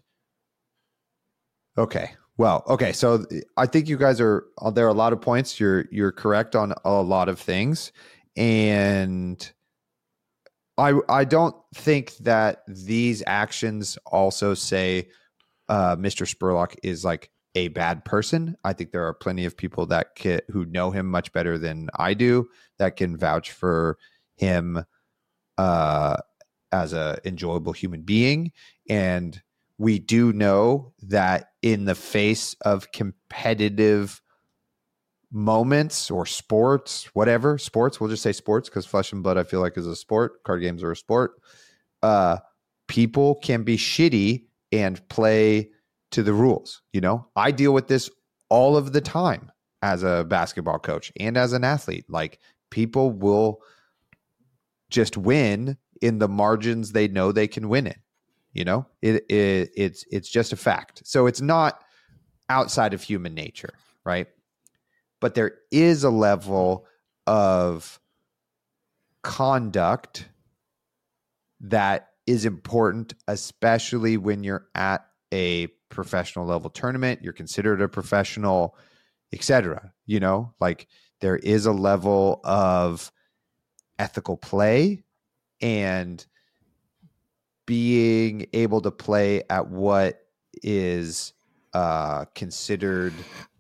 okay. Well, okay. So I think you guys are there are a lot of points. You're you're correct on a lot of things. And I I don't think that these actions also say uh, Mister Spurlock is like a bad person. I think there are plenty of people that can, who know him much better than I do that can vouch for him uh, as a enjoyable human being. And we do know that in the face of competitive moments or sports, whatever sports, we'll just say sports because Flesh and Blood I feel like is a sport. Card games are a sport. Uh, people can be shitty and play to the rules. You know, I deal with this all of the time as a basketball coach and as an athlete. Like people will just win in the margins they know they can win in. You know, it, it it's it's just a fact. So it's not outside of human nature, right? But there is a level of conduct that is important, especially when you're at a professional level tournament, you're considered a professional, et cetera. You know, like there is a level of ethical play and being able to play at what is uh, considered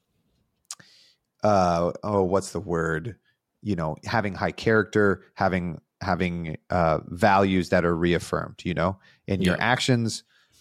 uh oh what's the word you know having high character, having having uh values that are reaffirmed, you know and your Yeah. actions,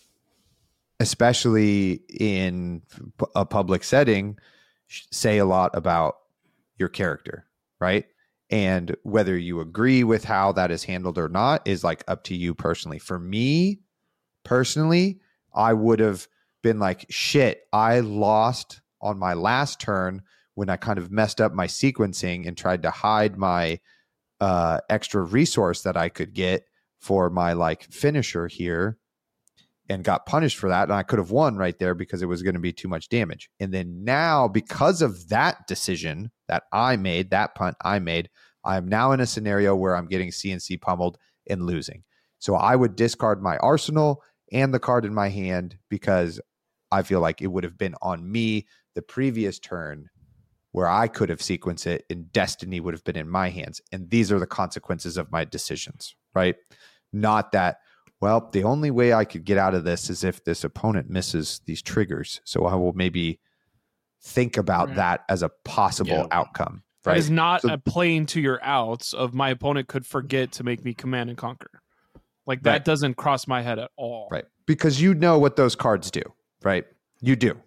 especially in a public setting, say a lot about your character, right? And whether you agree with how that is handled or not is like up to you personally. For me personally, I would have been like, shit, I lost on my last turn when I kind of messed up my sequencing and tried to hide my uh, extra resource that I could get for my like finisher here and got punished for that. And I could have won right there because it was going to be too much damage. And then now, because of that decision that I made, that punt I made, I'm now in a scenario where I'm getting C N C pummeled and losing. So I would discard my arsenal and the card in my hand because I feel like it would have been on me the previous turn where I could have sequenced it and destiny would have been in my hands. And these are the consequences of my decisions, right? Not that, well, the only way I could get out of this is if this opponent misses these triggers. So I will maybe think about Right. that as a possible Yeah. outcome, That right? is not So- a playing to your outs of my opponent could forget to make me command and conquer. Like that Right. doesn't cross my head at all. Right. Because you know what those cards do, right? You do.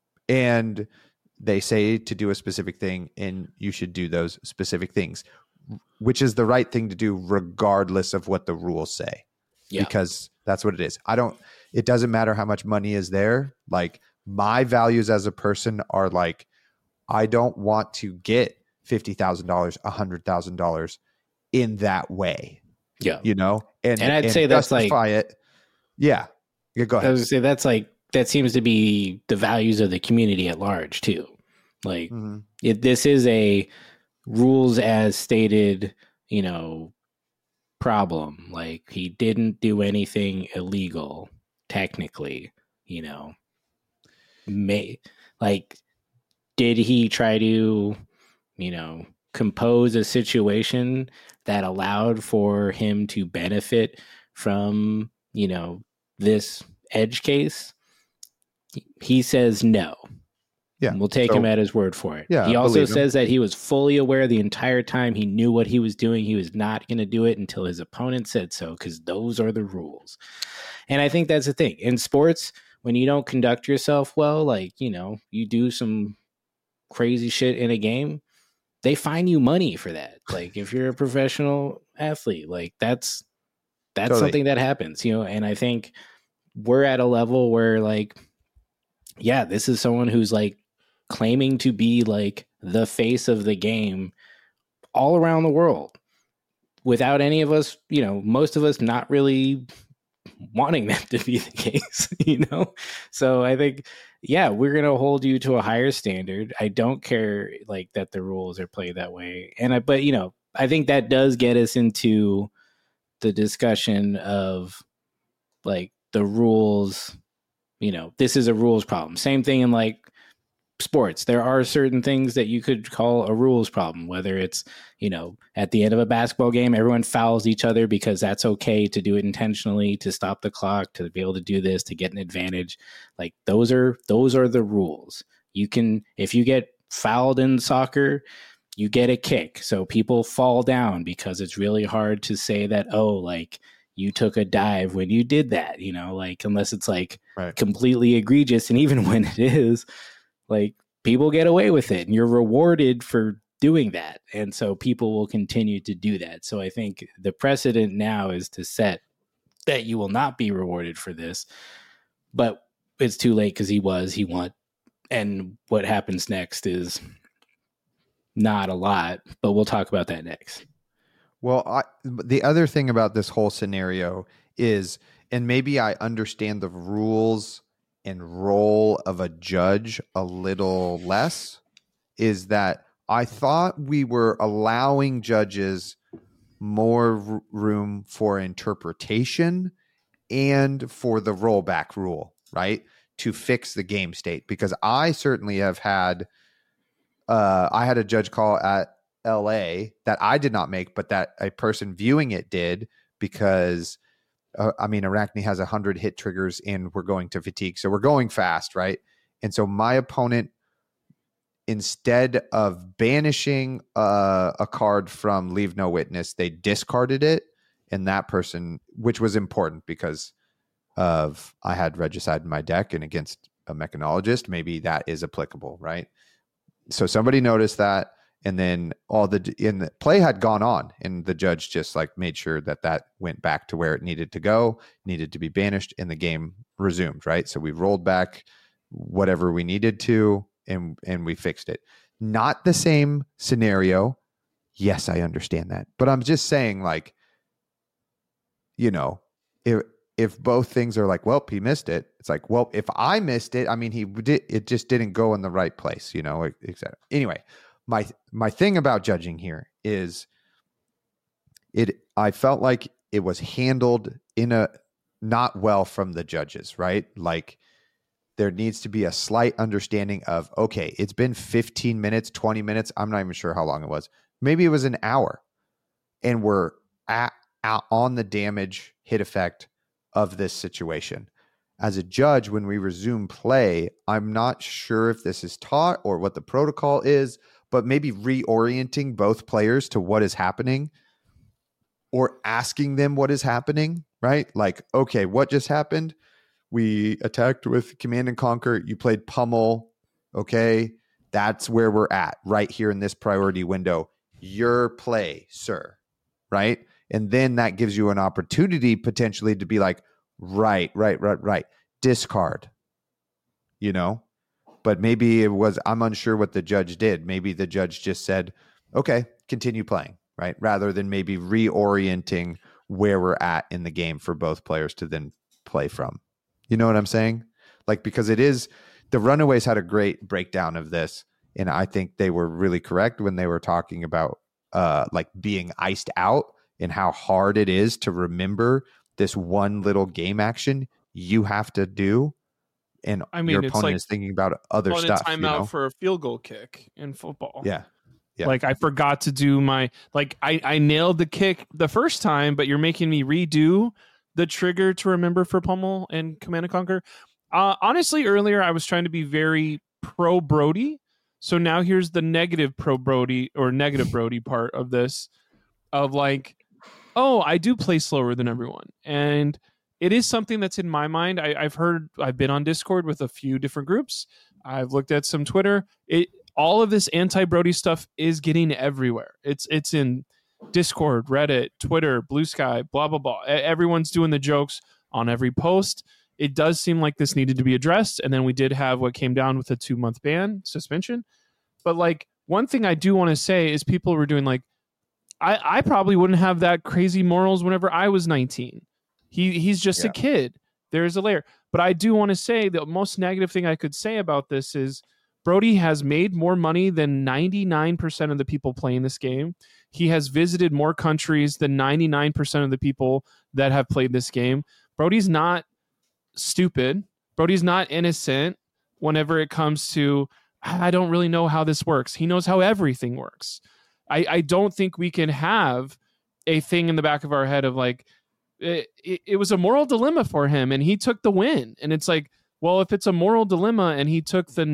And they say to do a specific thing and you should do those specific things, which is the right thing to do regardless of what the rules say. Yeah. Because that's what it is. I don't, it doesn't matter how much money is there. Like my values as a person are like, I don't want to get fifty thousand dollars, one hundred thousand dollars in that way, Yeah. you know? And, And I'd say that's like- justify it. Yeah. Yeah. Go I ahead. was gonna say that's like that seems to be the values of the community at large too. Like Mhm. it, this is a rules as stated, you know, problem. Like he didn't do anything illegal, technically, you know. May like did he try to, you know, compose a situation that allowed for him to benefit from, you know, this edge case? He says no. Yeah. We'll take so, him at his word for it. Yeah, he also believe him. says that he was fully aware the entire time. He knew what he was doing. He was not going to do it until his opponent said so, because those are the rules. And I think that's the thing. In sports, when you don't conduct yourself well, like, you know, you do some crazy shit in a game, they fine you money for that. Like, if you're a professional athlete, like, that's that's Totally. something that happens, you know. And I think we're at a level where, like, yeah, this is someone who's like claiming to be like the face of the game all around the world without any of us, you know, most of us not really wanting that to be the case, you know? So I think, yeah, we're going to hold you to a higher standard. I don't care like that the rules are played that way. And I, but you know, I think that does get us into the discussion of like the rules, you know, this is a rules problem. Same thing in like sports. There are certain things that you could call a rules problem, whether it's, you know, at the end of a basketball game, everyone fouls each other because that's okay to do it intentionally, to stop the clock, to be able to do this, to get an advantage. Like those are, those are the rules. You can, if you get fouled in soccer, you get a kick. So people fall down because it's really hard to say that, oh, like you took a dive when you did that, you know, like unless it's like right. completely egregious. And even when it is, like people get away with it and you're rewarded for doing that. And so people will continue to do that. So I think the precedent now is to set that you will not be rewarded for this, but it's too late because he was, he won. And what happens next is not a lot, but we'll talk about that next. Well, I, the other thing about this whole scenario is, and maybe I understand the rules and role of a judge a little less, is that I thought we were allowing judges more r- room for interpretation and for the rollback rule, right? To fix the game state. Because I certainly have had, uh, I had a judge call at L A that I did not make, but that a person viewing it did, because Uh, I mean, Arachne has one hundred hit triggers and we're going to fatigue. So we're going fast, right? And so my opponent, instead of banishing uh, a card from Leave No Witness, they discarded it. And that person, which was important because of I had Regicide in my deck and against a Mechanologist, maybe that is applicable, right? So somebody noticed that. And then all the in the play had gone on, and the judge just like made sure that that went back to where it needed to go, needed to be banished, and the game resumed. Right, so we rolled back whatever we needed to, and and we fixed it. Not the same scenario. Yes, I understand that, but I'm just saying, like, you know, if if both things are like, well, he missed it. It's like, well, if I missed it, I mean, he did. It just didn't go in the right place, you know, et cetera. Anyway. My my thing about judging here is it I felt like it was handled in a not well from the judges, right? Like there needs to be a slight understanding of, okay, it's been fifteen minutes, twenty minutes. I'm not even sure how long it was. Maybe it was an hour. And we're at, at on the damage hit effect of this situation. As a judge, when we resume play, I'm not sure if this is taught or what the protocol is, but maybe reorienting both players to what is happening or asking them what is happening, right? Like, okay, what just happened? We attacked with Command and Conquer. You played Pummel. Okay, that's where we're at right here in this priority window. Your play, sir, right? And then that gives you an opportunity potentially to be like, right, right, right, right. Discard, you know? But maybe it was, I'm unsure what the judge did. Maybe the judge just said, okay, continue playing, right? Rather than maybe reorienting where we're at in the game for both players to then play from. You know what I'm saying? Like, because it is, the Runaways had a great breakdown of this. And I think they were really correct when they were talking about uh, like being iced out and how hard it is to remember this one little game action you have to do. And I mean, your it's opponent like is thinking about other calling stuff. a timeout you know? for a field goal kick in football. Yeah. Yeah. Like I forgot to do my, like I, I nailed the kick the first time, but you're making me redo the trigger to remember for Pummel and Command and Conquer. Uh, honestly, earlier I was trying to be very pro Brody. So now here's the negative pro Brody or negative Brody part of this of like, oh, I do play slower than everyone. And it is something that's in my mind. I, I've heard, I've been on Discord with a few different groups. I've looked at some Twitter. It all of this anti-Brody stuff is getting everywhere. It's it's in Discord, Reddit, Twitter, Blue Sky, blah, blah, blah. Everyone's doing the jokes on every post. It does seem like this needed to be addressed. And then we did have what came down with a two-month ban, suspension. But like one thing I do want to say is people were doing like, I, I probably wouldn't have that crazy morals whenever I was nineteen. He He's just yeah. a kid. There's a layer. But I do want to say the most negative thing I could say about this is Brody has made more money than ninety-nine percent of the people playing this game. He has visited more countries than ninety-nine percent of the people that have played this game. Brody's not stupid. Brody's not innocent whenever it comes to, I don't really know how this works. He knows how everything works. I, I don't think we can have a thing in the back of our head of like, it, it, it was a moral dilemma for him and he took the win. And it's like, well, if it's a moral dilemma and he took the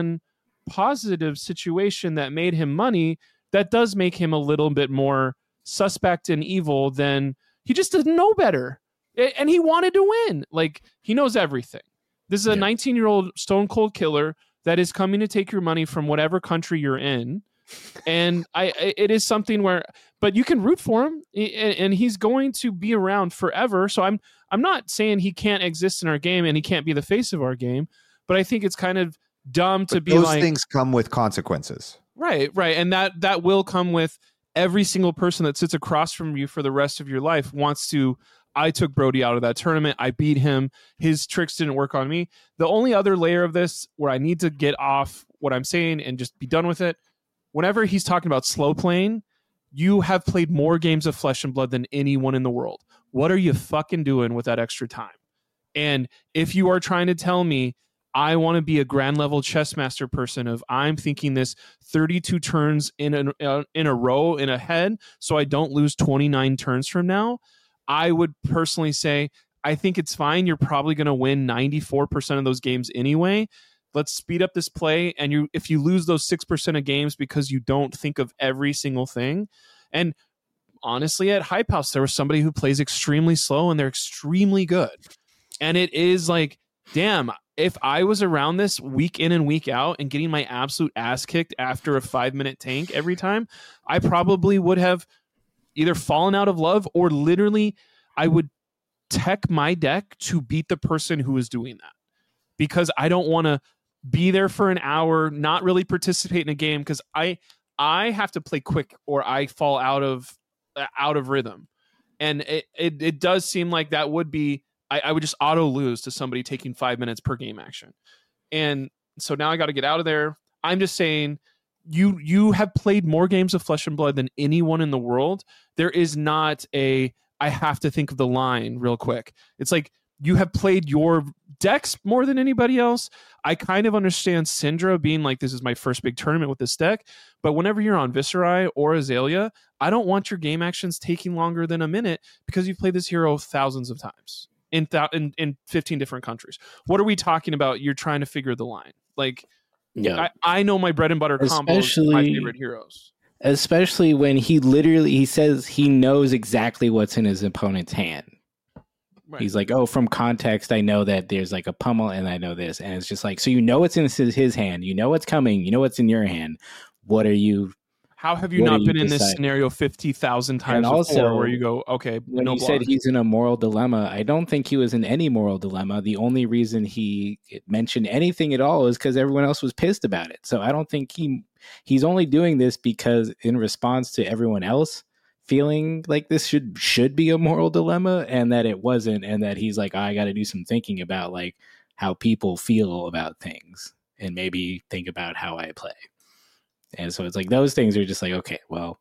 non-positive situation that made him money, that does make him a little bit more suspect and evil than he just didn't know better. And he wanted to win. Like, he knows everything. This is a nineteen-year-old stone cold killer that is coming to take your money from whatever country you're in. And I, it is something where, but you can root for him and he's going to be around forever. So I'm, I'm not saying he can't exist in our game and he can't be the face of our game, but I think it's kind of dumb to but be those like, those things come with consequences. Right. Right. And that, that will come with every single person that sits across from you for the rest of your life wants to, I took Brody out of that tournament. I beat him. His tricks didn't work on me. The only other layer of this where I need to get off what I'm saying and just be done with it. Whenever he's talking about slow playing, you have played more games of Flesh and Blood than anyone in the world. What are you fucking doing with that extra time? And if you are trying to tell me I want to be a grand level chess master person of I'm thinking this thirty-two turns in a, uh, in a row in a head so I don't lose twenty-nine turns from now, I would personally say I think it's fine. You're probably going to win ninety-four percent of those games anyway. Let's speed up this play. And you, if you lose those six percent of games because you don't think of every single thing. And honestly, at Hype House, there was somebody who plays extremely slow and they're extremely good. And it is like, damn, if I was around this week in and week out and getting my absolute ass kicked after a five minute tank every time, I probably would have either fallen out of love or literally I would tech my deck to beat the person who is doing that. Because I don't want to be there for an hour, not really participate in a game because I I have to play quick or I fall out of out of rhythm. And it, it, it does seem like that would be, I, I would just auto lose to somebody taking five minutes per game action. And so now I got to get out of there. I'm just saying, you you have played more games of Flesh and Blood than anyone in the world. There is not a, I have to think of the line real quick. It's like, you have played your decks more than anybody else. I kind of understand Syndra being like, this is my first big tournament with this deck. But whenever you're on Viserai or Azalea, I don't want your game actions taking longer than a minute because you've played this hero thousands of times in, th- in, in fifteen different countries. What are we talking about? You're trying to figure the line. Like, yeah, I, I know my bread and butter combos are my favorite heroes. Especially when he literally, he says he knows exactly what's in his opponent's hand. Right. He's like, oh, from context, I know that there's like a pummel and I know this. And it's just like, so you know what's in his, his hand. You know what's coming. You know what's in your hand. What are you? How have you not been you in this scenario fifty thousand times and also, before where you go, okay, when no you block. said he's in a moral dilemma, I don't think he was in any moral dilemma. The only reason he mentioned anything at all is because everyone else was pissed about it. So I don't think he he's only doing this because in response to everyone else feeling like this should should be a moral dilemma and that it wasn't, and that he's like, oh, I got to do some thinking about like how people feel about things and maybe think about how I play. And so it's like those things are just like, okay, well,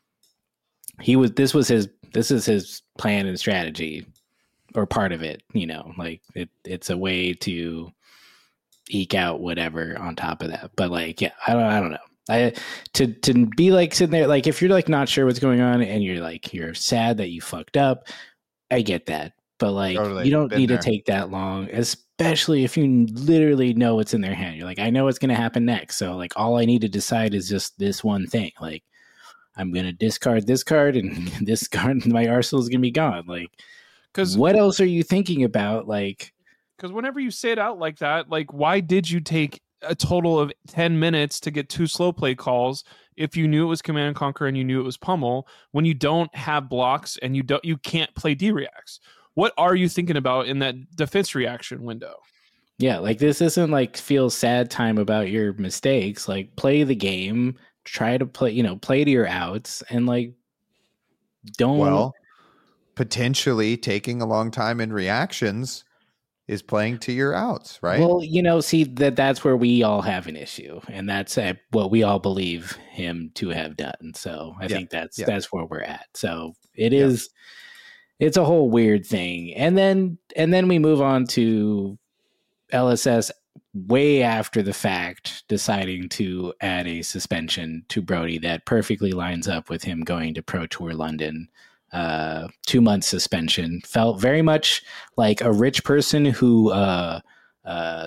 he was this was his this is his plan and strategy or part of it, you know, like it it's a way to eke out whatever on top of that. But like, yeah, I don't I don't know. I to to be like sitting there, like if you're like not sure what's going on and you're like you're sad that you fucked up, I get that. but like Totally. you don't Been need there. to take that long, especially if you literally know what's in their hand. You're like, I know what's going to happen next. So like all I need to decide is just this one thing. Like I'm going to discard this card and this card, my arsenal is going to be gone. Like, because what else are you thinking about? Like, because whenever you say it out like that, like, why did you take a total of ten minutes to get two slow play calls if you knew it was Command and Conquer and you knew it was Pummel when you don't have blocks and you don't you can't play D-reacts? What are you thinking about in that defense reaction window? Yeah, like this isn't like feel sad time about your mistakes. Like play the game, try to play, you know, play to your outs, and like don't. Well, potentially taking a long time in reactions is playing to your outs, right? Well, you know, see that that's where we all have an issue, and that's uh, what we all believe him to have done. So I yeah. think that's yeah. that's where we're at. So it yeah. is, it's a whole weird thing, and then and then we move on to L S S way after the fact, deciding to add a suspension to Brody that perfectly lines up with him going to Pro Tour London. Uh, two month suspension. Felt very much like a rich person who uh, uh,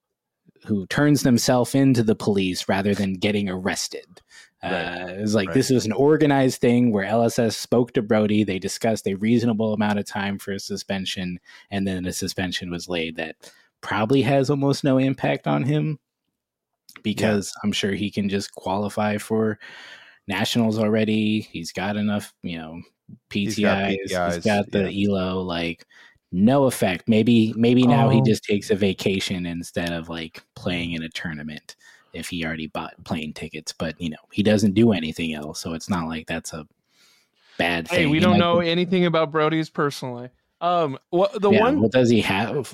who turns themselves into the police rather than getting arrested. Uh, right. It was like right. This was an organized thing where L S S spoke to Brody. They discussed a reasonable amount of time for a suspension, and then a suspension was laid that probably has almost no impact on him because yeah. I'm sure he can just qualify for nationals already. He's got enough, you know. P T Is, he's got, he's got the yeah. E L O, like no effect. Maybe maybe now oh. he just takes a vacation instead of like playing in a tournament if he already bought plane tickets. But you know he doesn't do anything else, so it's not like that's a bad thing. Hey, we he don't know be... anything about Brody's personally. Um, what the yeah, one? What does he have?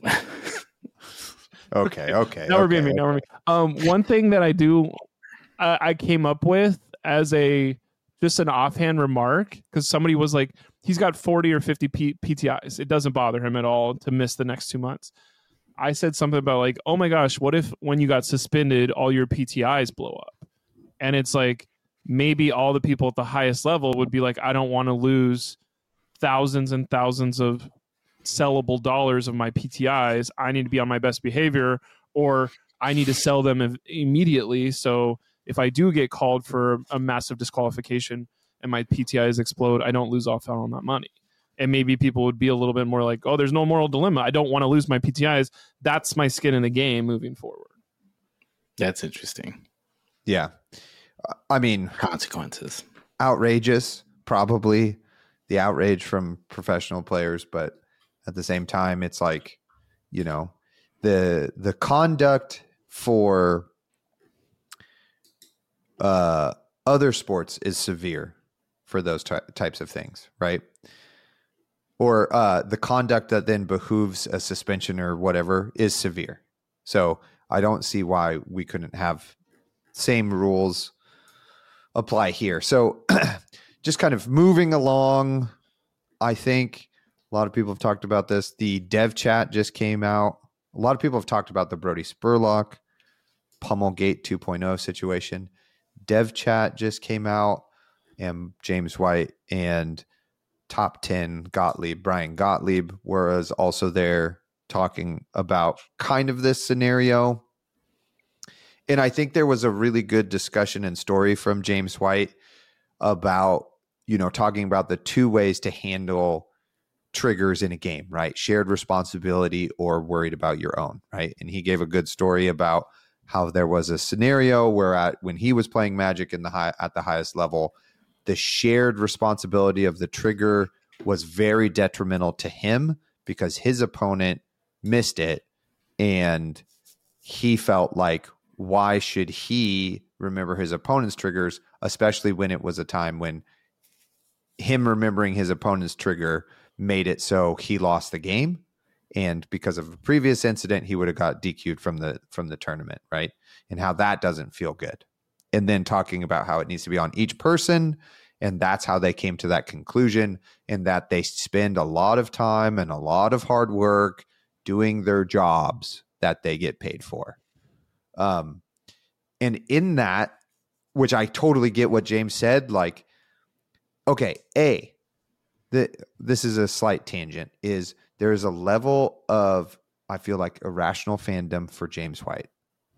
okay, okay. Never okay, be me. okay. Never me. Um, one thing that I do, uh, I came up with as a just an offhand remark, because somebody was like, he's got forty or fifty P- PTIs. It doesn't bother him at all to miss the next two months. I said something about like, oh my gosh, what if when you got suspended, all your P T Is blow up? And it's like, maybe all the people at the highest level would be like, I don't want to lose thousands and thousands of sellable dollars of my P T Is. I need to be on my best behavior, or I need to sell them immediately. So if I do get called for a massive disqualification and my P T Is explode, I don't lose off on that money. And maybe people would be a little bit more like, oh, there's no moral dilemma. I don't want to lose my P T Is. That's my skin in the game moving forward. That's interesting. Yeah. I mean, consequences. Outrageous, probably the outrage from professional players. But at the same time, it's like, you know, the the conduct for uh, other sports is severe for those ty- types of things, right? Or uh, the conduct that then behooves a suspension or whatever is severe. So I don't see why we couldn't have same rules apply here. So just kind of moving along, I think a lot of people have talked about this. The dev chat just came out. A lot of people have talked about the Brody Spurlock Pummelgate two point oh situation. Dev chat just came out, and James White and top ten Gottlieb, Brian Gottlieb, was also there talking about kind of this scenario. And I think there was a really good discussion and story from James White about, you know, talking about the two ways to handle triggers in a game, right? Shared responsibility or worried about your own, right? And he gave a good story about how there was a scenario where at, when he was playing Magic in the high, at the highest level, the shared responsibility of the trigger was very detrimental to him because his opponent missed it. And he felt like, why should he remember his opponent's triggers, especially when it was a time when him remembering his opponent's trigger made it so he lost the game. And because of a previous incident, he would have got D Q'd from the from the tournament, right? And how that doesn't feel good. And then talking about how it needs to be on each person. And that's how they came to that conclusion, and that they spend a lot of time and a lot of hard work doing their jobs that they get paid for. Um, and in that, which I totally get what James said, like, okay, A, the this is a slight tangent, is there is a level of, I feel like, irrational fandom for James White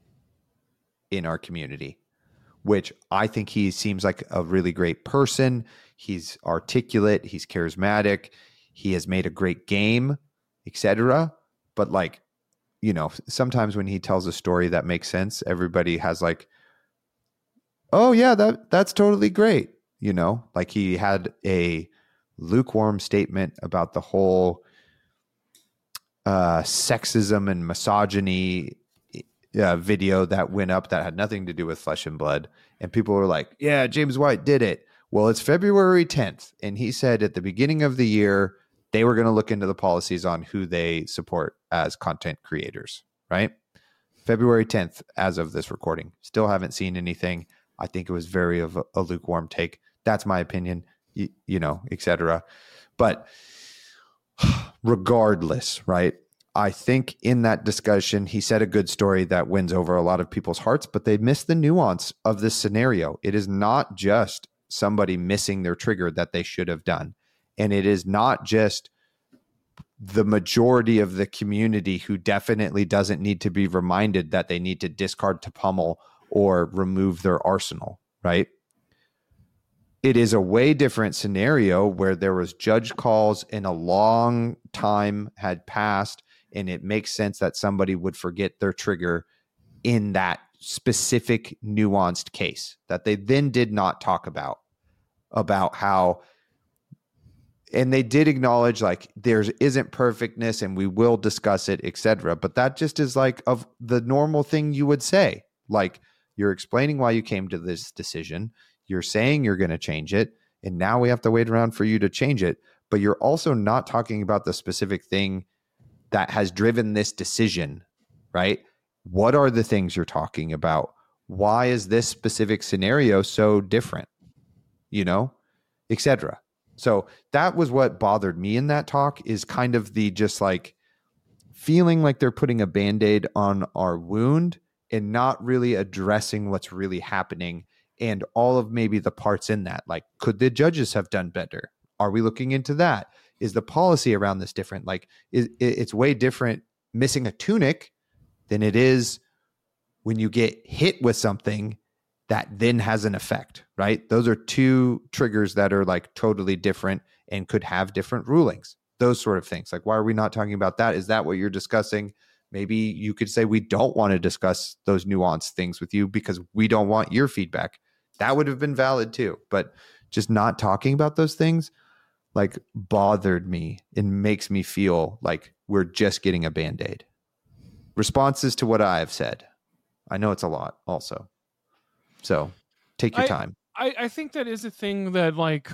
in our community, which I think he seems like a really great person. He's articulate, he's charismatic, he has made a great game, et cetera. But like, you know, sometimes when he tells a story that makes sense, everybody has like, oh yeah, that that's totally great. You know, like he had a lukewarm statement about the whole uh, sexism and misogyny uh, video that went up that had nothing to do with Flesh and Blood. And people were like, yeah, James White did it. Well, it's February tenth. And he said at the beginning of the year, they were going to look into the policies on who they support as content creators, right? February tenth, as of this recording. Still haven't seen anything. I think it was very of a, a lukewarm take. That's my opinion, you, you know, et cetera. But regardless, right? I think in that discussion, he said a good story that wins over a lot of people's hearts, but they missed the nuance of this scenario. It is not just somebody missing their trigger that they should have done. And it is not just the majority of the community who definitely doesn't need to be reminded that they need to discard to pummel or remove their arsenal, right? It is a way different scenario where there was judge calls and a long time had passed, and it makes sense that somebody would forget their trigger in that specific nuanced case that they then did not talk about, about how, and they did acknowledge like there isn't perfectness and we will discuss it, et cetera. But that just is like of the normal thing you would say. Like, you're explaining why you came to this decision. You're saying you're going to change it. And now we have to wait around for you to change it. But you're also not talking about the specific thing that has driven this decision, right? What are the things you're talking about? Why is this specific scenario so different? You know, et cetera. So that was what bothered me in that talk, is kind of the just like feeling like they're putting a Band-Aid on our wound and not really addressing what's really happening and all of maybe the parts in that. Like, could the judges have done better? Are we looking into that? Is the policy around this different? Like, it, it's way different missing a tunic than it is when you get hit with something that then has an effect, right? Those are two triggers that are like totally different and could have different rulings, those sort of things. Like, why are we not talking about that? Is that what you're discussing? Maybe you could say we don't want to discuss those nuanced things with you because we don't want your feedback. That would have been valid too. But just not talking about those things like bothered me and makes me feel like we're just getting a Band-Aid. Responses to what I have said. I know it's a lot also. So take your I, time. I, I think that is a thing that, like,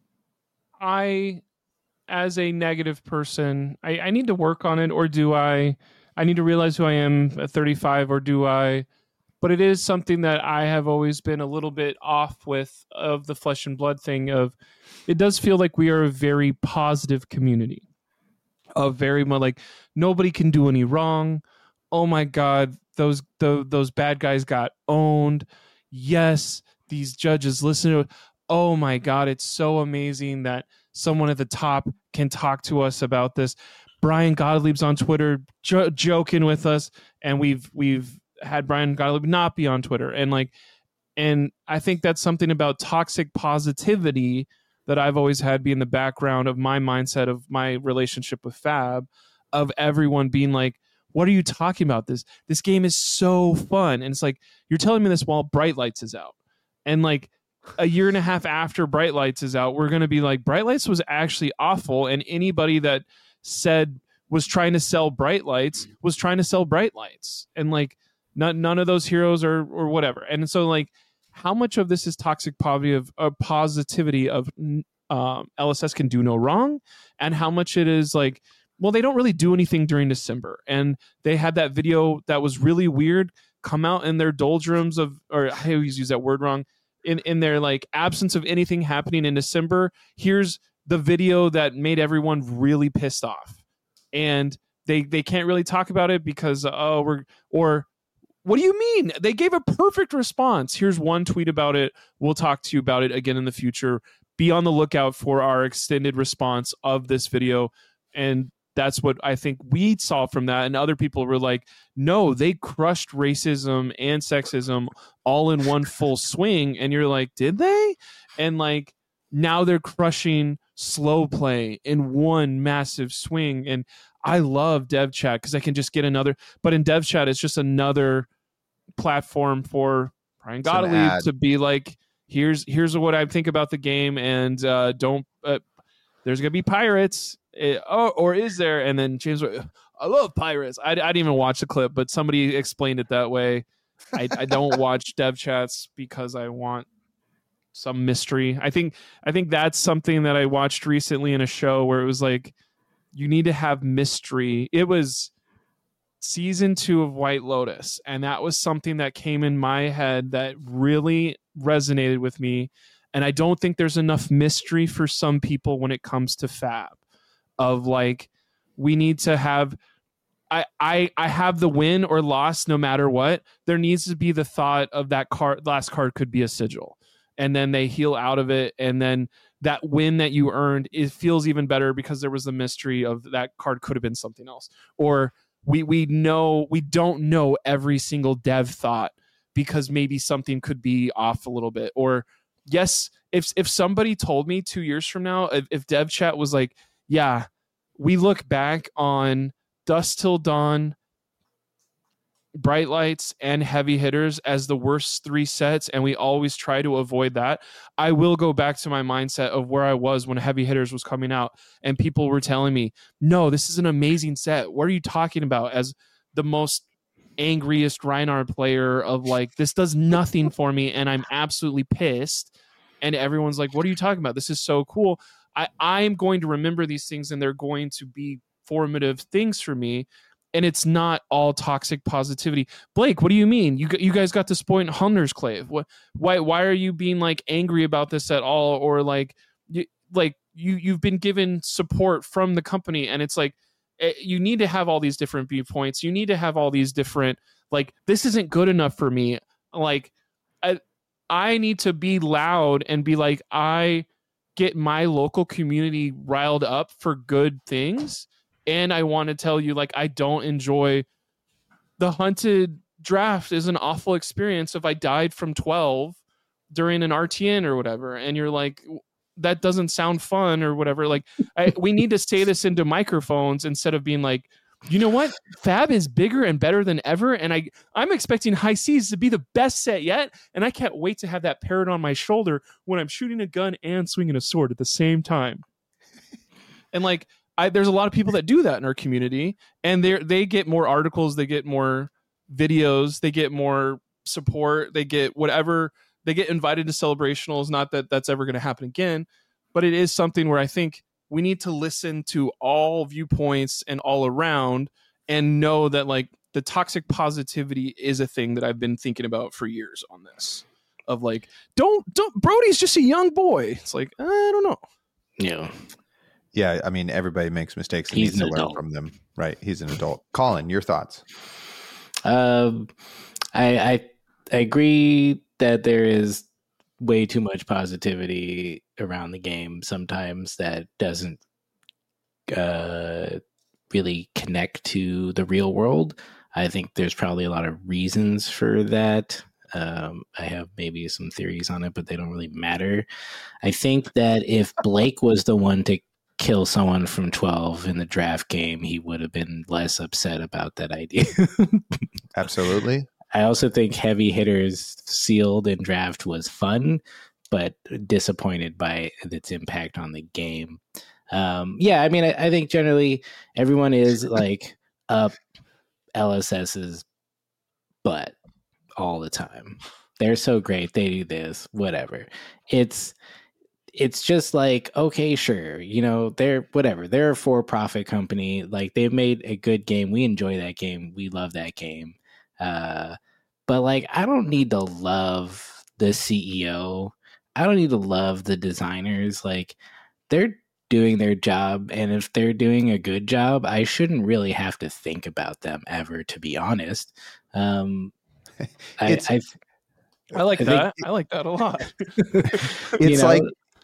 I, as a negative person, I, I need to work on it, or do I, I need to realize who I am at thirty-five, or do I, but it is something that I have always been a little bit off with, of the Flesh and Blood thing. Of, it does feel like we are a very positive community, of very much like nobody can do any wrong. Oh my God, those, those, those bad guys got owned. Yes, these judges listen to it. Oh my God, it's so amazing that someone at the top can talk to us about this. Brian Gottlieb's on Twitter jo- joking with us, and we've we've had Brian Gottlieb not be on Twitter. And like, and I think that's something about toxic positivity that I've always had be in the background of my mindset of my relationship with Fab, of everyone being like, what are you talking about? This this game is so fun. And it's like, you're telling me this while Bright Lights is out. And like a year and a half after Bright Lights is out, we're going to be like, Bright Lights was actually awful. And anybody that said was trying to sell Bright Lights was trying to sell Bright Lights. And like, not, none of those heroes are, or whatever. And so like, how much of this is toxic poverty of uh, positivity of um, L S S can do no wrong? And how much it is like, well, they don't really do anything during December. And they had that video that was really weird come out in their doldrums of, or I always use that word wrong, in, in their like absence of anything happening in December. Here's the video that made everyone really pissed off. And they, they can't really talk about it because, oh, we're, or what do you mean? They gave a perfect response. Here's one tweet about it. We'll talk to you about it again in the future. be on the lookout for our extended response of this video. And that's what I think we saw from that. And other people were like, no, they crushed racism and sexism all in one full swing. And you're like, did they? And like, now they're crushing slow play in one massive swing. And I love dev chat because I can just get another, but in dev chat, it's just another platform for Brian Gottlieb to be like, here's, here's what I think about the game. And uh, don't, uh, there's going to be pirates. It, oh, or is there? And then James, I love pirates. I, I didn't even watch the clip, but somebody explained it that way. I, I don't watch dev chats because I want some mystery. I think I think that's something that I watched recently in a show where it was like, you need to have mystery. It was season two of White Lotus, and that was something that came in my head that really resonated with me. And I don't think there's enough mystery for some people when it comes to Fab. Of like, we need to have, I, I I have the win or loss no matter what. There needs to be the thought of that card. Last card could be a sigil, and then they heal out of it, and then that win that you earned, it feels even better because there was the mystery of that card could have been something else. Or we we know we don't know every single dev thought because maybe something could be off a little bit. Or yes, if if somebody told me two years from now, if, if dev chat was like, yeah, we look back on Dusk Till Dawn, Bright Lights, and Heavy Hitters as the worst three sets, and we always try to avoid that. I will go back to my mindset of where I was when Heavy Hitters was coming out, and people were telling me, no, this is an amazing set. What are you talking about? As the most angriest Reinhardt player of like, this does nothing for me, and I'm absolutely pissed. And everyone's like, what are you talking about? This is so cool. I, I'm going to remember these things, and they're going to be formative things for me. And it's not all toxic positivity. Blake, what do you mean? You you guys got this point in Hunter's Clave. What? Why why are you being like angry about this at all? Or like you like you you've been given support from the company, and it's like you need to have all these different viewpoints. You need to have all these different like this isn't good enough for me. Like I I need to be loud and be like I get my local community riled up for good things. And I want to tell you, like, I don't enjoy the hunted draft is an awful experience if I died from twelve during an R T N or whatever. And you're like, that doesn't sound fun or whatever. Like, I, we need to say this into microphones instead of being like, you know what? Fab is bigger and better than ever. And I, I'm expecting High Seas to be the best set yet. And I can't wait to have that parrot on my shoulder when I'm shooting a gun and swinging a sword at the same time. And like, I, there's a lot of people that do that in our community, and they they get more articles, they get more videos, they get more support, they get whatever, they get invited to celebrationals. Not that that's ever going to happen again, but it is something where I think we need to listen to all viewpoints and all around and know that like the toxic positivity is a thing that I've been thinking about for years on this of like, don't, don't, Brody's just a young boy. It's like, I don't know. Yeah. Yeah. I mean, everybody makes mistakes and He's needs to an learn adult. from them. Right. He's an adult. Colin, your thoughts? Um, I, I, I agree that there is way too much positivity around the game sometimes that doesn't uh, really connect to the real world. I think there's probably a lot of reasons for that. Um, I have maybe some theories on it, but they don't really matter. I think that if Blake was the one to kill someone from twelve in the draft game, he would have been less upset about that idea. Absolutely. I also think Heavy Hitters sealed in draft was fun, but disappointed by its impact on the game. Um, yeah, I mean, I, I think generally everyone is like up LSS's butt all the time. They're so great. They do this, whatever. It's it's just like, okay, sure. You know, they're whatever. They're a for-profit company. Like they've made a good game. We enjoy that game. We love that game. Uh, but like, I don't need to love the C E O. I don't need to love the designers. Like they're doing their job. And if they're doing a good job, I shouldn't really have to think about them ever, to be honest. Um, I, I, I like I that. think, I like that a lot. It's you know, like,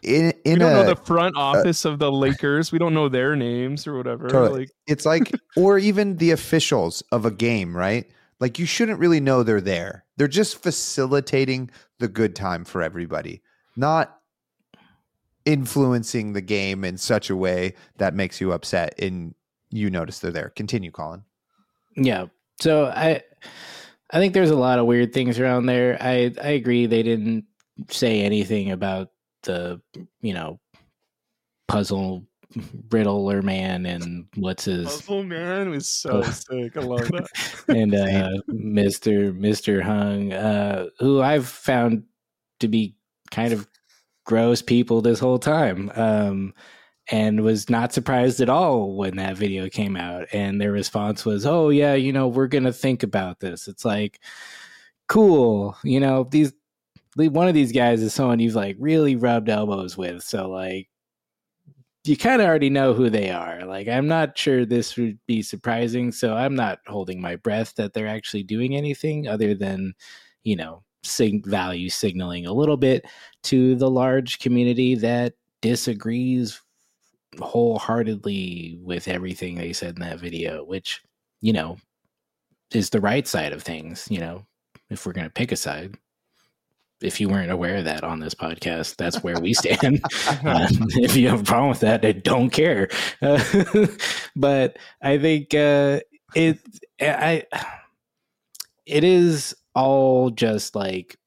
in in we don't a, know the front office uh, of the Lakers. We don't know their names or whatever. Totally. Like it's like, or even the officials of a game, right? Like you shouldn't really know they're there. They're just facilitating the good time for everybody, not influencing the game in such a way that makes you upset and you notice they're there. Continue, Colin. Yeah. So I I think there's a lot of weird things around there. I, I agree they didn't say anything about the, you know, puzzle riddler man and what's his Puzzle man was so sick. I love that. And uh Mister Mister Hung, uh, who I've found to be kind of gross people this whole time. Um and was not surprised at all when that video came out. And their response was, oh, yeah, you know, we're going to think about this. It's like, cool. You know, these one of these guys is someone you've like really rubbed elbows with. So like, you kind of already know who they are. Like, I'm not sure this would be surprising. So I'm not holding my breath that they're actually doing anything other than, you know, sig- value signaling a little bit to the large community that disagrees wholeheartedly with everything they said in that video, which, you know, is the right side of things. You know, if we're going to pick a side, if you weren't aware of that on this podcast, that's where we stand. uh, if you have a problem with that, I don't care. Uh, but I think uh, it, I, it is all just like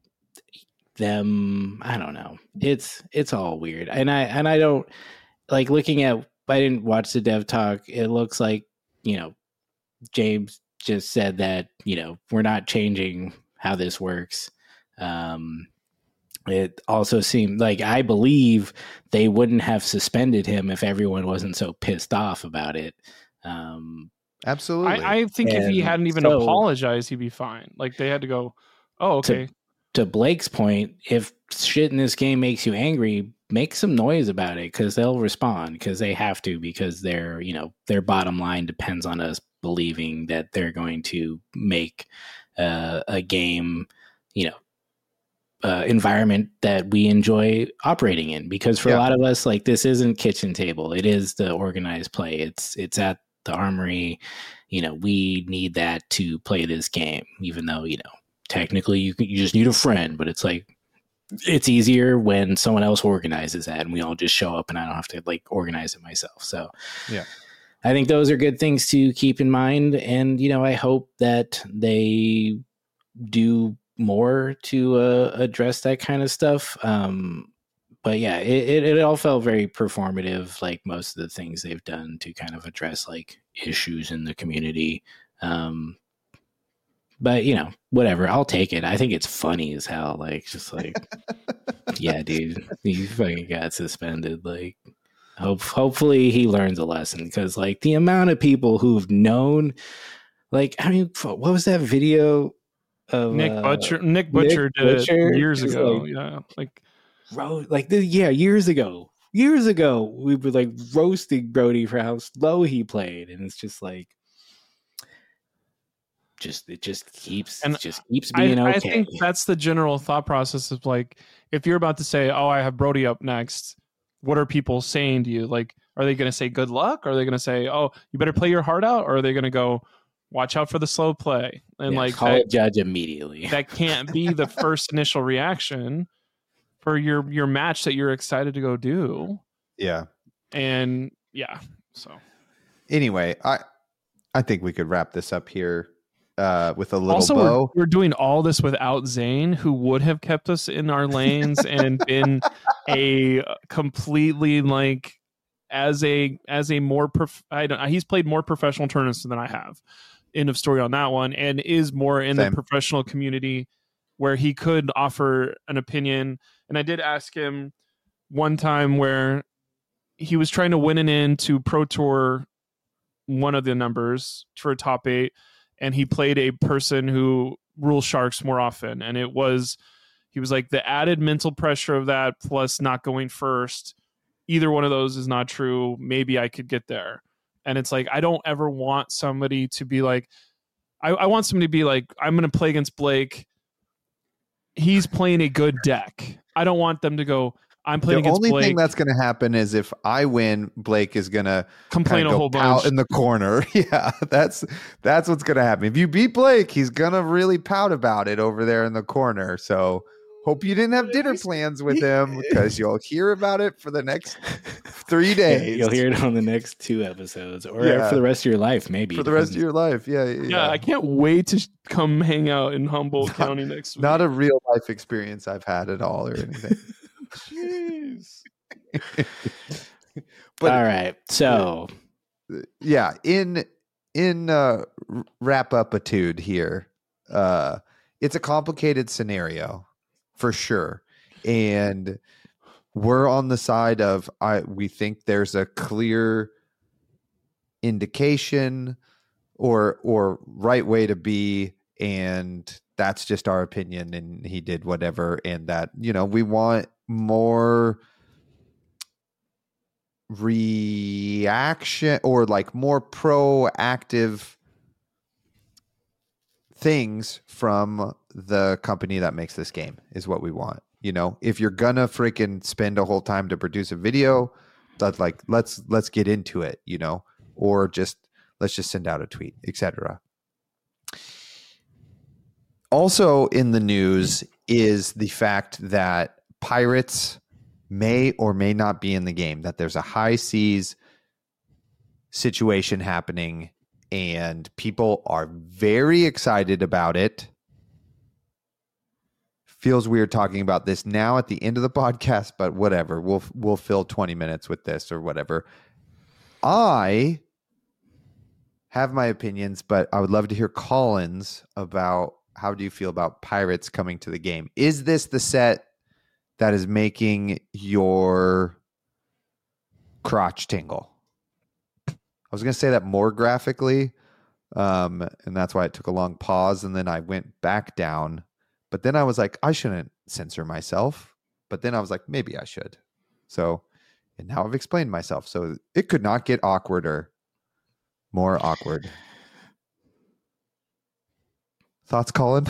them. I don't know. It's, it's all weird. And I, and I don't, like looking at, I didn't watch the dev talk. It looks like, you know, James just said that, you know, we're not changing how this works. Um, it also seemed like, I believe they wouldn't have suspended him if everyone wasn't so pissed off about it. Um, Absolutely. I, I think and if he hadn't even so, apologized, he'd be fine. Like they had to go, oh, okay. To, to Blake's point, if shit in this game makes you angry, make some noise about it, because they'll respond, because they have to, because their, you know, their bottom line depends on us believing that they're going to make uh, a game, you know, uh, environment that we enjoy operating in. Because for yeah. a lot of us, like, this isn't kitchen table. It is the organized play. It's it's at the Armory. You know, we need that to play this game, even though, you know, technically you you just need a friend, but it's like, it's easier when someone else organizes that and we all just show up and I don't have to like organize it myself. So yeah, I think those are good things to keep in mind. And, you know, I hope that they do more to uh, address that kind of stuff. Um, but yeah, it, it, it all felt very performative, like most of the things they've done to kind of address like issues in the community. Um, But, you know, whatever. I'll take it. I think it's funny as hell. Like, just like, yeah, dude, he fucking got suspended. Like, hope, hopefully he learns a lesson, because, like, the amount of people who've known, like, I mean, what was that video of Nick uh, Butcher? Nick Butcher Nick did Butcher? it years ago. Like, yeah, like, ro- like the, yeah, years ago. Years ago, we were like roasting Brody for how slow he played, and it's just like, just it just keeps and just keeps being I, okay. I think that's the general thought process of like, if you're about to say, oh, I have Brody up next, what are people saying to you? Like, are they going to say good luck? Or are they going to say, oh, you better play your heart out? Or are they going to go, watch out for the slow play? And yeah, like, call that, a judge immediately. That can't be the first initial reaction for your your match that you're excited to go do. Yeah. And yeah, so anyway, I I think we could wrap this up here. Uh, with a little also, bow. We're, we're doing all this without Zane, who would have kept us in our lanes and been a completely like as a as a more prof- I don't he's played more professional tournaments than I have. End of story on that one, and is more in Same. the professional community where he could offer an opinion. And I did ask him one time where he was trying to win an in to Pro Tour one of the numbers for a top eight. And he played a person who rules sharks more often. And it was, he was like, the added mental pressure of that plus not going first, either one of those is not true. Maybe I could get there. And it's like, I don't ever want somebody to be like, I, I want somebody to be like, I'm going to play against Blake. He's playing a good deck. I don't want them to go, I'm playing The against only Blake. thing that's going to happen is if I win, Blake is going to complain a whole bunch in the corner. Yeah, that's that's what's going to happen. If you beat Blake, he's going to really pout about it over there in the corner. So hope you didn't have dinner plans with him because you'll hear about it for the next three days. Yeah, you'll hear it on the next two episodes, or Yeah. for the rest of your life, maybe For the rest of your life. Yeah, yeah. Yeah, I can't wait to sh- come hang out in Humboldt Not- County next week. Not a real life experience I've had at all or anything. Jeez. But all right, so yeah, in in uh, wrap up atude here, uh, it's a complicated scenario for sure, and we're on the side of I. We think there's a clear indication or or right way to be, and that's just our opinion. And he did whatever, and that you know we want more reaction or like more proactive things from the company that makes this game is what we want. You know, if you're gonna freaking spend a whole time to produce a video, that's like let's let's get into it, you know, or just let's just send out a tweet, et cetera. Also in the news is the fact that pirates may or may not be in the game, that there's a high seas situation happening and people are very excited about it. Feels weird talking about this now at the end of the podcast, but whatever. We'll we'll fill twenty minutes with this or whatever. I have my opinions, but I would love to hear Colin's about how do you feel about pirates coming to the game? Is this the set that is making your crotch tingle? I was going to say that more graphically, um, and that's why it took a long pause, and then I went back down. But then I was like, I shouldn't censor myself. But then I was like, maybe I should. So, and now I've explained myself. So it could not get awkwarder, more awkward. Thoughts, Colin?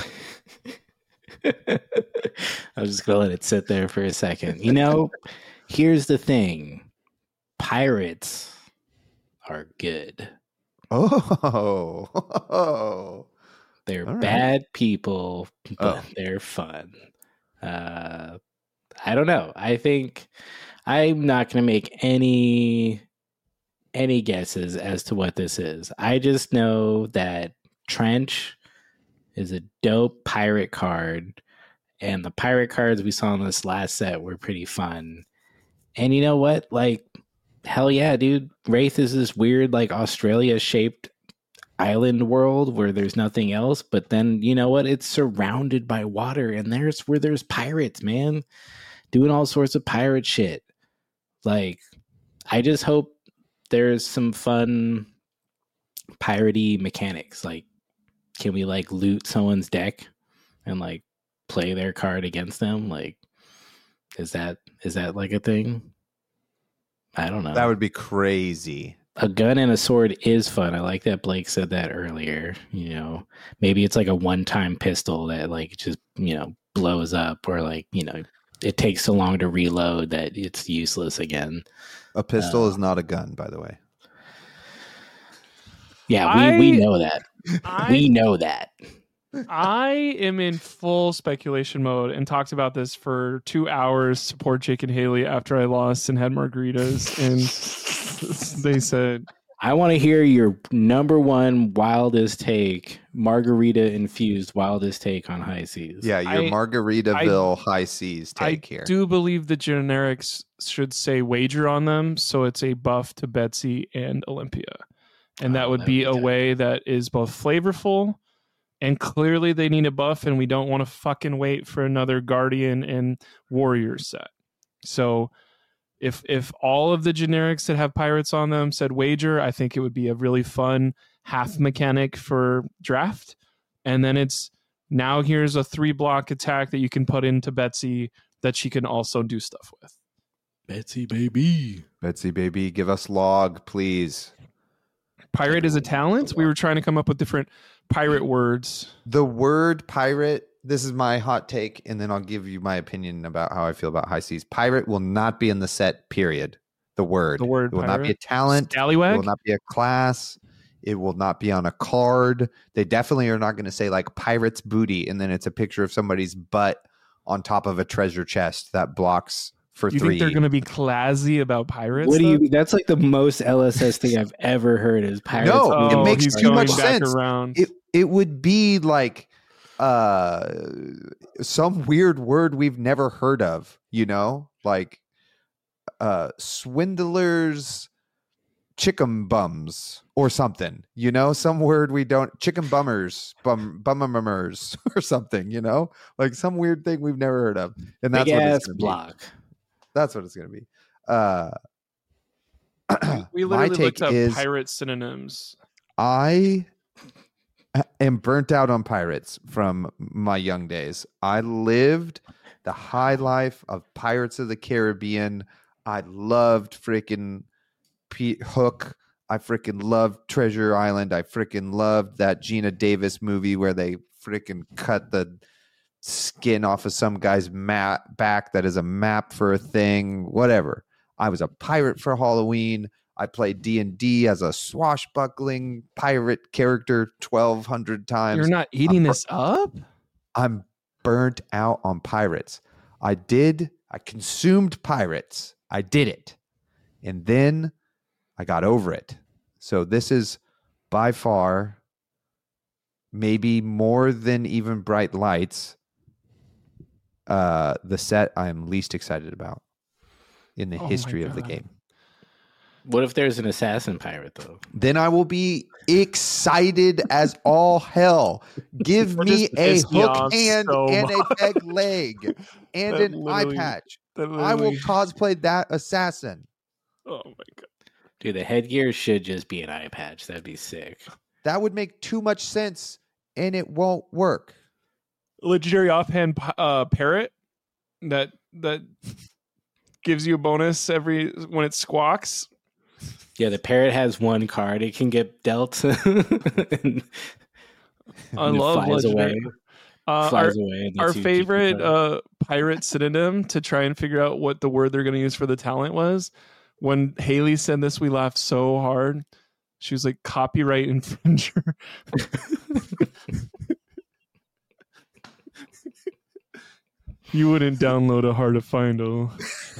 I was just gonna let it sit there for a second. You know, here's the thing: pirates are good. Oh, oh. They're All right. bad people, but Oh. they're fun. Uh, I don't know. I think I'm not going to make any any guesses as to what this is. I just know that Trench is a dope pirate card, and the pirate cards we saw in this last set were pretty fun. And you know what? Like, hell yeah, dude. Wraith is this weird, like, Australia-shaped island world where there's nothing else, but then you know what, it's surrounded by water, and there's where there's pirates, man, doing all sorts of pirate shit. Like, I just hope there's some fun piratey mechanics. Like, can we like loot someone's deck and like play their card against them? Like, is that is that like a thing? I don't know. That would be crazy. A gun and a sword is fun. I like that Blake said that earlier. You know, maybe it's like a one-time pistol that like just, you know, blows up, or like, you know, it takes so long to reload that it's useless again. A pistol Uh, is not a gun, by the way. Yeah, we, I- we know that. I, We know that. I am in full speculation mode and talked about this for two hours to poor Jake and Haley after I lost and had margaritas. And they said, I want to hear your number one wildest take, margarita infused wildest take on High Seas. Yeah, your I- Margaritaville high seas take I here. do believe the generics should say wager on them. So it's a buff to Betsy and Olympia. And that Oh, would that'd be be a tight. way that is both flavorful and clearly they need a buff, and we don't want to fucking wait for another Guardian and Warrior set. So if if all of the generics that have pirates on them said wager, I think it would be a really fun half mechanic for draft. And then it's now here's a three block attack that you can put into Betsy that she can also do stuff with. Betsy, baby. Betsy, baby, give us log, please. Pirate is a talent. We were trying to come up with different pirate words. The word pirate this is my hot take, and then I'll give you my opinion about how I feel about High Seas. Pirate will not be in the set, period. The word. The word It will not be a pirate? talent. It Scallywag? will not be a class. It will not be on a card. They definitely are not going to say like pirate's booty, and then it's a picture of somebody's butt on top of a treasure chest that blocks for Do you three. think they're going to be classy about pirates? What do though? you? That's like the most L S S thing I've ever heard. Is pirates? No, Oh, it makes he's too going much back sense. Around. It it would be like uh some weird word we've never heard of, you know, like uh swindlers chicken bums or something, you know, some word we don't chicken bummers bum bummers or something, you know, like some weird thing we've never heard of, and that's Big what ass it's gonna block. be. That's what it's gonna be. uh we my literally take looked up is pirate synonyms. I am burnt out on pirates from my young days. I lived the high life of Pirates of the Caribbean. I loved freaking Pete Hook. I freaking loved Treasure Island. I freaking loved that Gina Davis movie where they freaking cut the skin off of some guy's mat back that is a map for a thing, whatever. I was a pirate for Halloween. I played D and D as a swashbuckling pirate character twelve hundred times. You're not eating I'm, this up? I'm burnt out on pirates. I did. I consumed pirates. I did it. And then I got over it. So this is by far, maybe more than even Bright Lights, uh, the set I'm least excited about in the Oh my history of the God. game. What if there's an assassin pirate though? Then I will be excited as all hell. Give That me just a pissed me hook off hand so and a much. peg leg and That an eye literally- patch. That I will literally- cosplay that assassin. Oh my god! Dude, the headgear should just be an eye patch. That'd be sick. That would make too much sense, and it won't work. Legendary offhand p- uh, parrot that that gives you a bonus every when it squawks. Yeah, the parrot has one card it can get dealt. and, I and it love flies legendary. away. Uh, Flies our away. and our lets you keep the favorite card. uh, pirate synonym to try and figure out what the word they're going to use for the talent was. When Haley said this, we laughed so hard. She was like, "Copyright infringer." You wouldn't download a hard to find. Oh,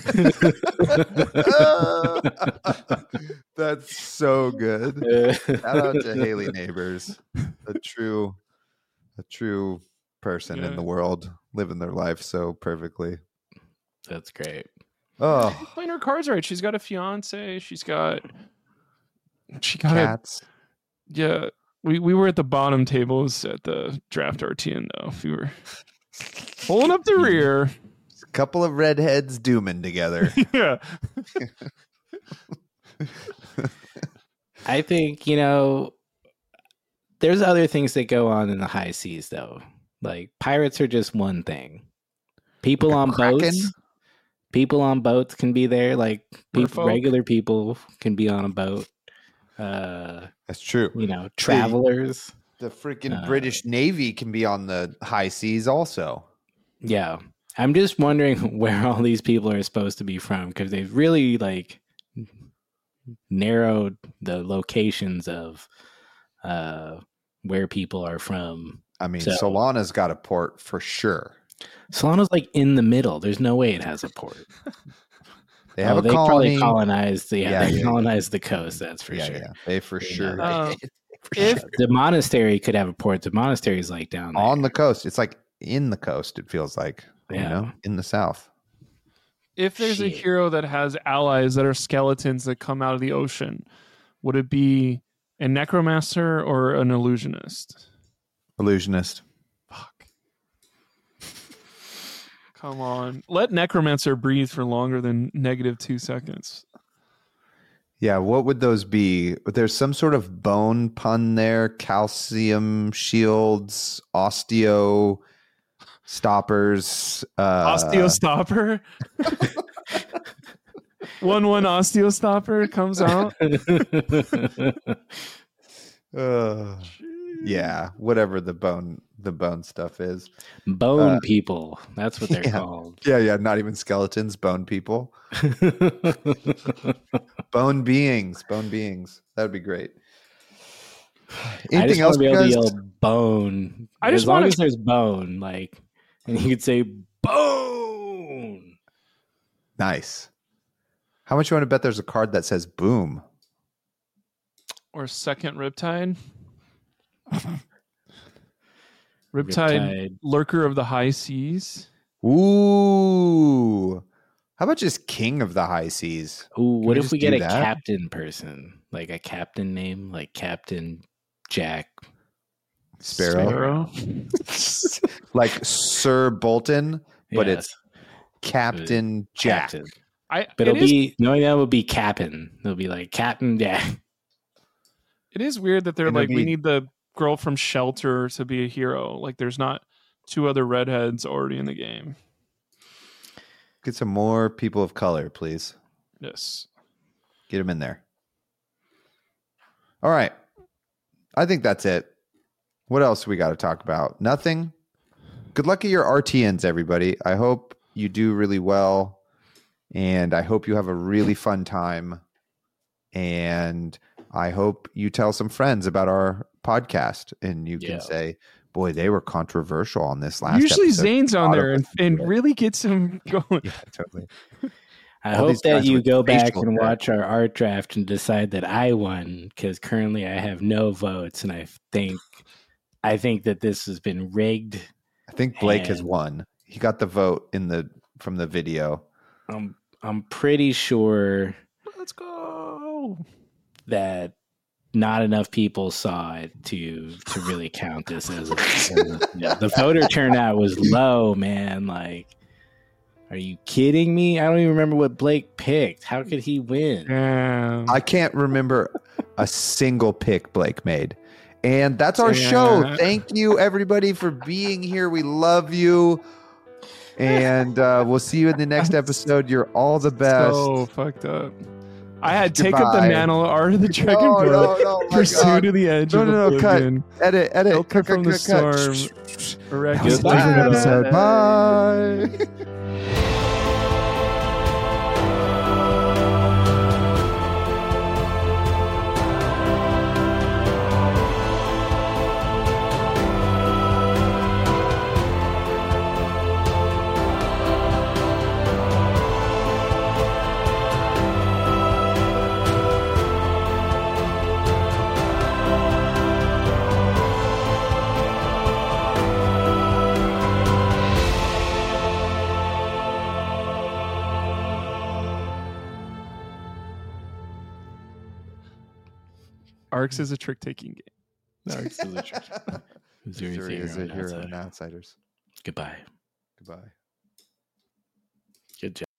That's so good. Uh, Shout out to Haley Neighbors, a true, a true person in Yeah. the world, living their life so perfectly. That's great. Oh, playing her cards right. She's got a fiance. She's got. She got a cats. Yeah, we, we were at the bottom tables at the draft R T N though. We were pulling up the rear. A couple of redheads dooming together. Yeah. I think, you know, there's other things that go on in the high seas, though. Like, pirates are just one thing. People Like a on kraken? boats. People on boats can be there. Like, people, Merfolk? regular people can be on a boat. Uh, That's true. you know, travelers. The freaking Uh, British Navy can be on the high seas also. Yeah. I'm just wondering where all these people are supposed to be from because they've really, like, narrowed the locations of uh, where people are from. I mean, So- Solana's got a port for sure. Solana's like in the middle. There's no way it has a port. They have Oh, a they colony. probably colonized. Yeah, Yeah, they yeah, colonized the coast. That's for yeah, sure. yeah, they for You sure. know, Uh, for if- sure. The monastery could have a port. The monastery is like down there. On the coast, it's like in the coast. It feels like you Yeah. know, in the south. If there's a Shit. hero that has allies that are skeletons that come out of the ocean, would it be a necromancer or an illusionist? Illusionist. Fuck. Come on. Let necromancer breathe for longer than negative two seconds. Yeah, what would those be? There's some sort of bone pun there. Calcium shields, osteo stoppers. Uh, Osteostopper. one one osteostopper comes out. uh, Yeah, whatever the bone the bone stuff is. Bone Uh, people. That's what they're yeah. called. Yeah, yeah, not even skeletons, bone people. Bone beings, bone beings. That would be great. I just Anything want else, to be able guys? to yell bone. I just as long wanna- as there's bone, like, and you could say bone. Nice. How much you want to bet there's a card that says boom? Or second Riptide. Riptide, Riptide. lurker of the high seas. Ooh. How about just king of the high seas? Ooh, what we if just we get do a that? captain person, like a captain name, like Captain Jack Sparrow. Sparrow. Like Sir Bolton, but Yes, it's Captain Jack. Captain. I, But it it'll is, be knowing that would be Captain. It'll be like Captain Jack. it is weird that they're And it'll like, we be- need the girl from Shelter to be a hero. Like, there's not two other redheads already in the game. Get some more people of color, please. Yes. Get them in there. All right. I think that's it. What else we got to talk about? Nothing. Good luck at your R T Ns, everybody. I hope you do really well. And I hope you have a really fun time. And I hope you tell some friends about our podcast. And you can Yeah. say, boy, they were controversial on this last Usually episode. Zane's on Auto- there and, and really gets him going. Yeah, totally. I All hope these that guys you with go back facial and hair. watch our art draft and decide that I won, because currently I have no votes, and I think I think that this has been rigged. I think Blake has And- won. He got the vote in the from the video. I'm I'm pretty sure Let's go. that not enough people saw it to to really count this as a, as a yeah, the voter turnout was low, man. Like, are you kidding me? I don't even remember what Blake picked. How could he win? Damn. I can't remember a single pick Blake made. And that's our show. Yeah. Thank you, everybody, for being here. We love you. And uh, we'll see you in the next episode. You're all the best. So fucked up. I had take up the Goodbye. mantle, art of the dragon No, blood, no, no, my pursue God. to the edge No, of no, no, cut. oblivion, Edit, edit. Shelter Cut, from cut, the cut, cut. storm, erect That was a different episode. Bye. Arcs is a trick taking game. Missouri Missouri Theater is a on hero Outside. and outsiders. Goodbye. Goodbye. Good job.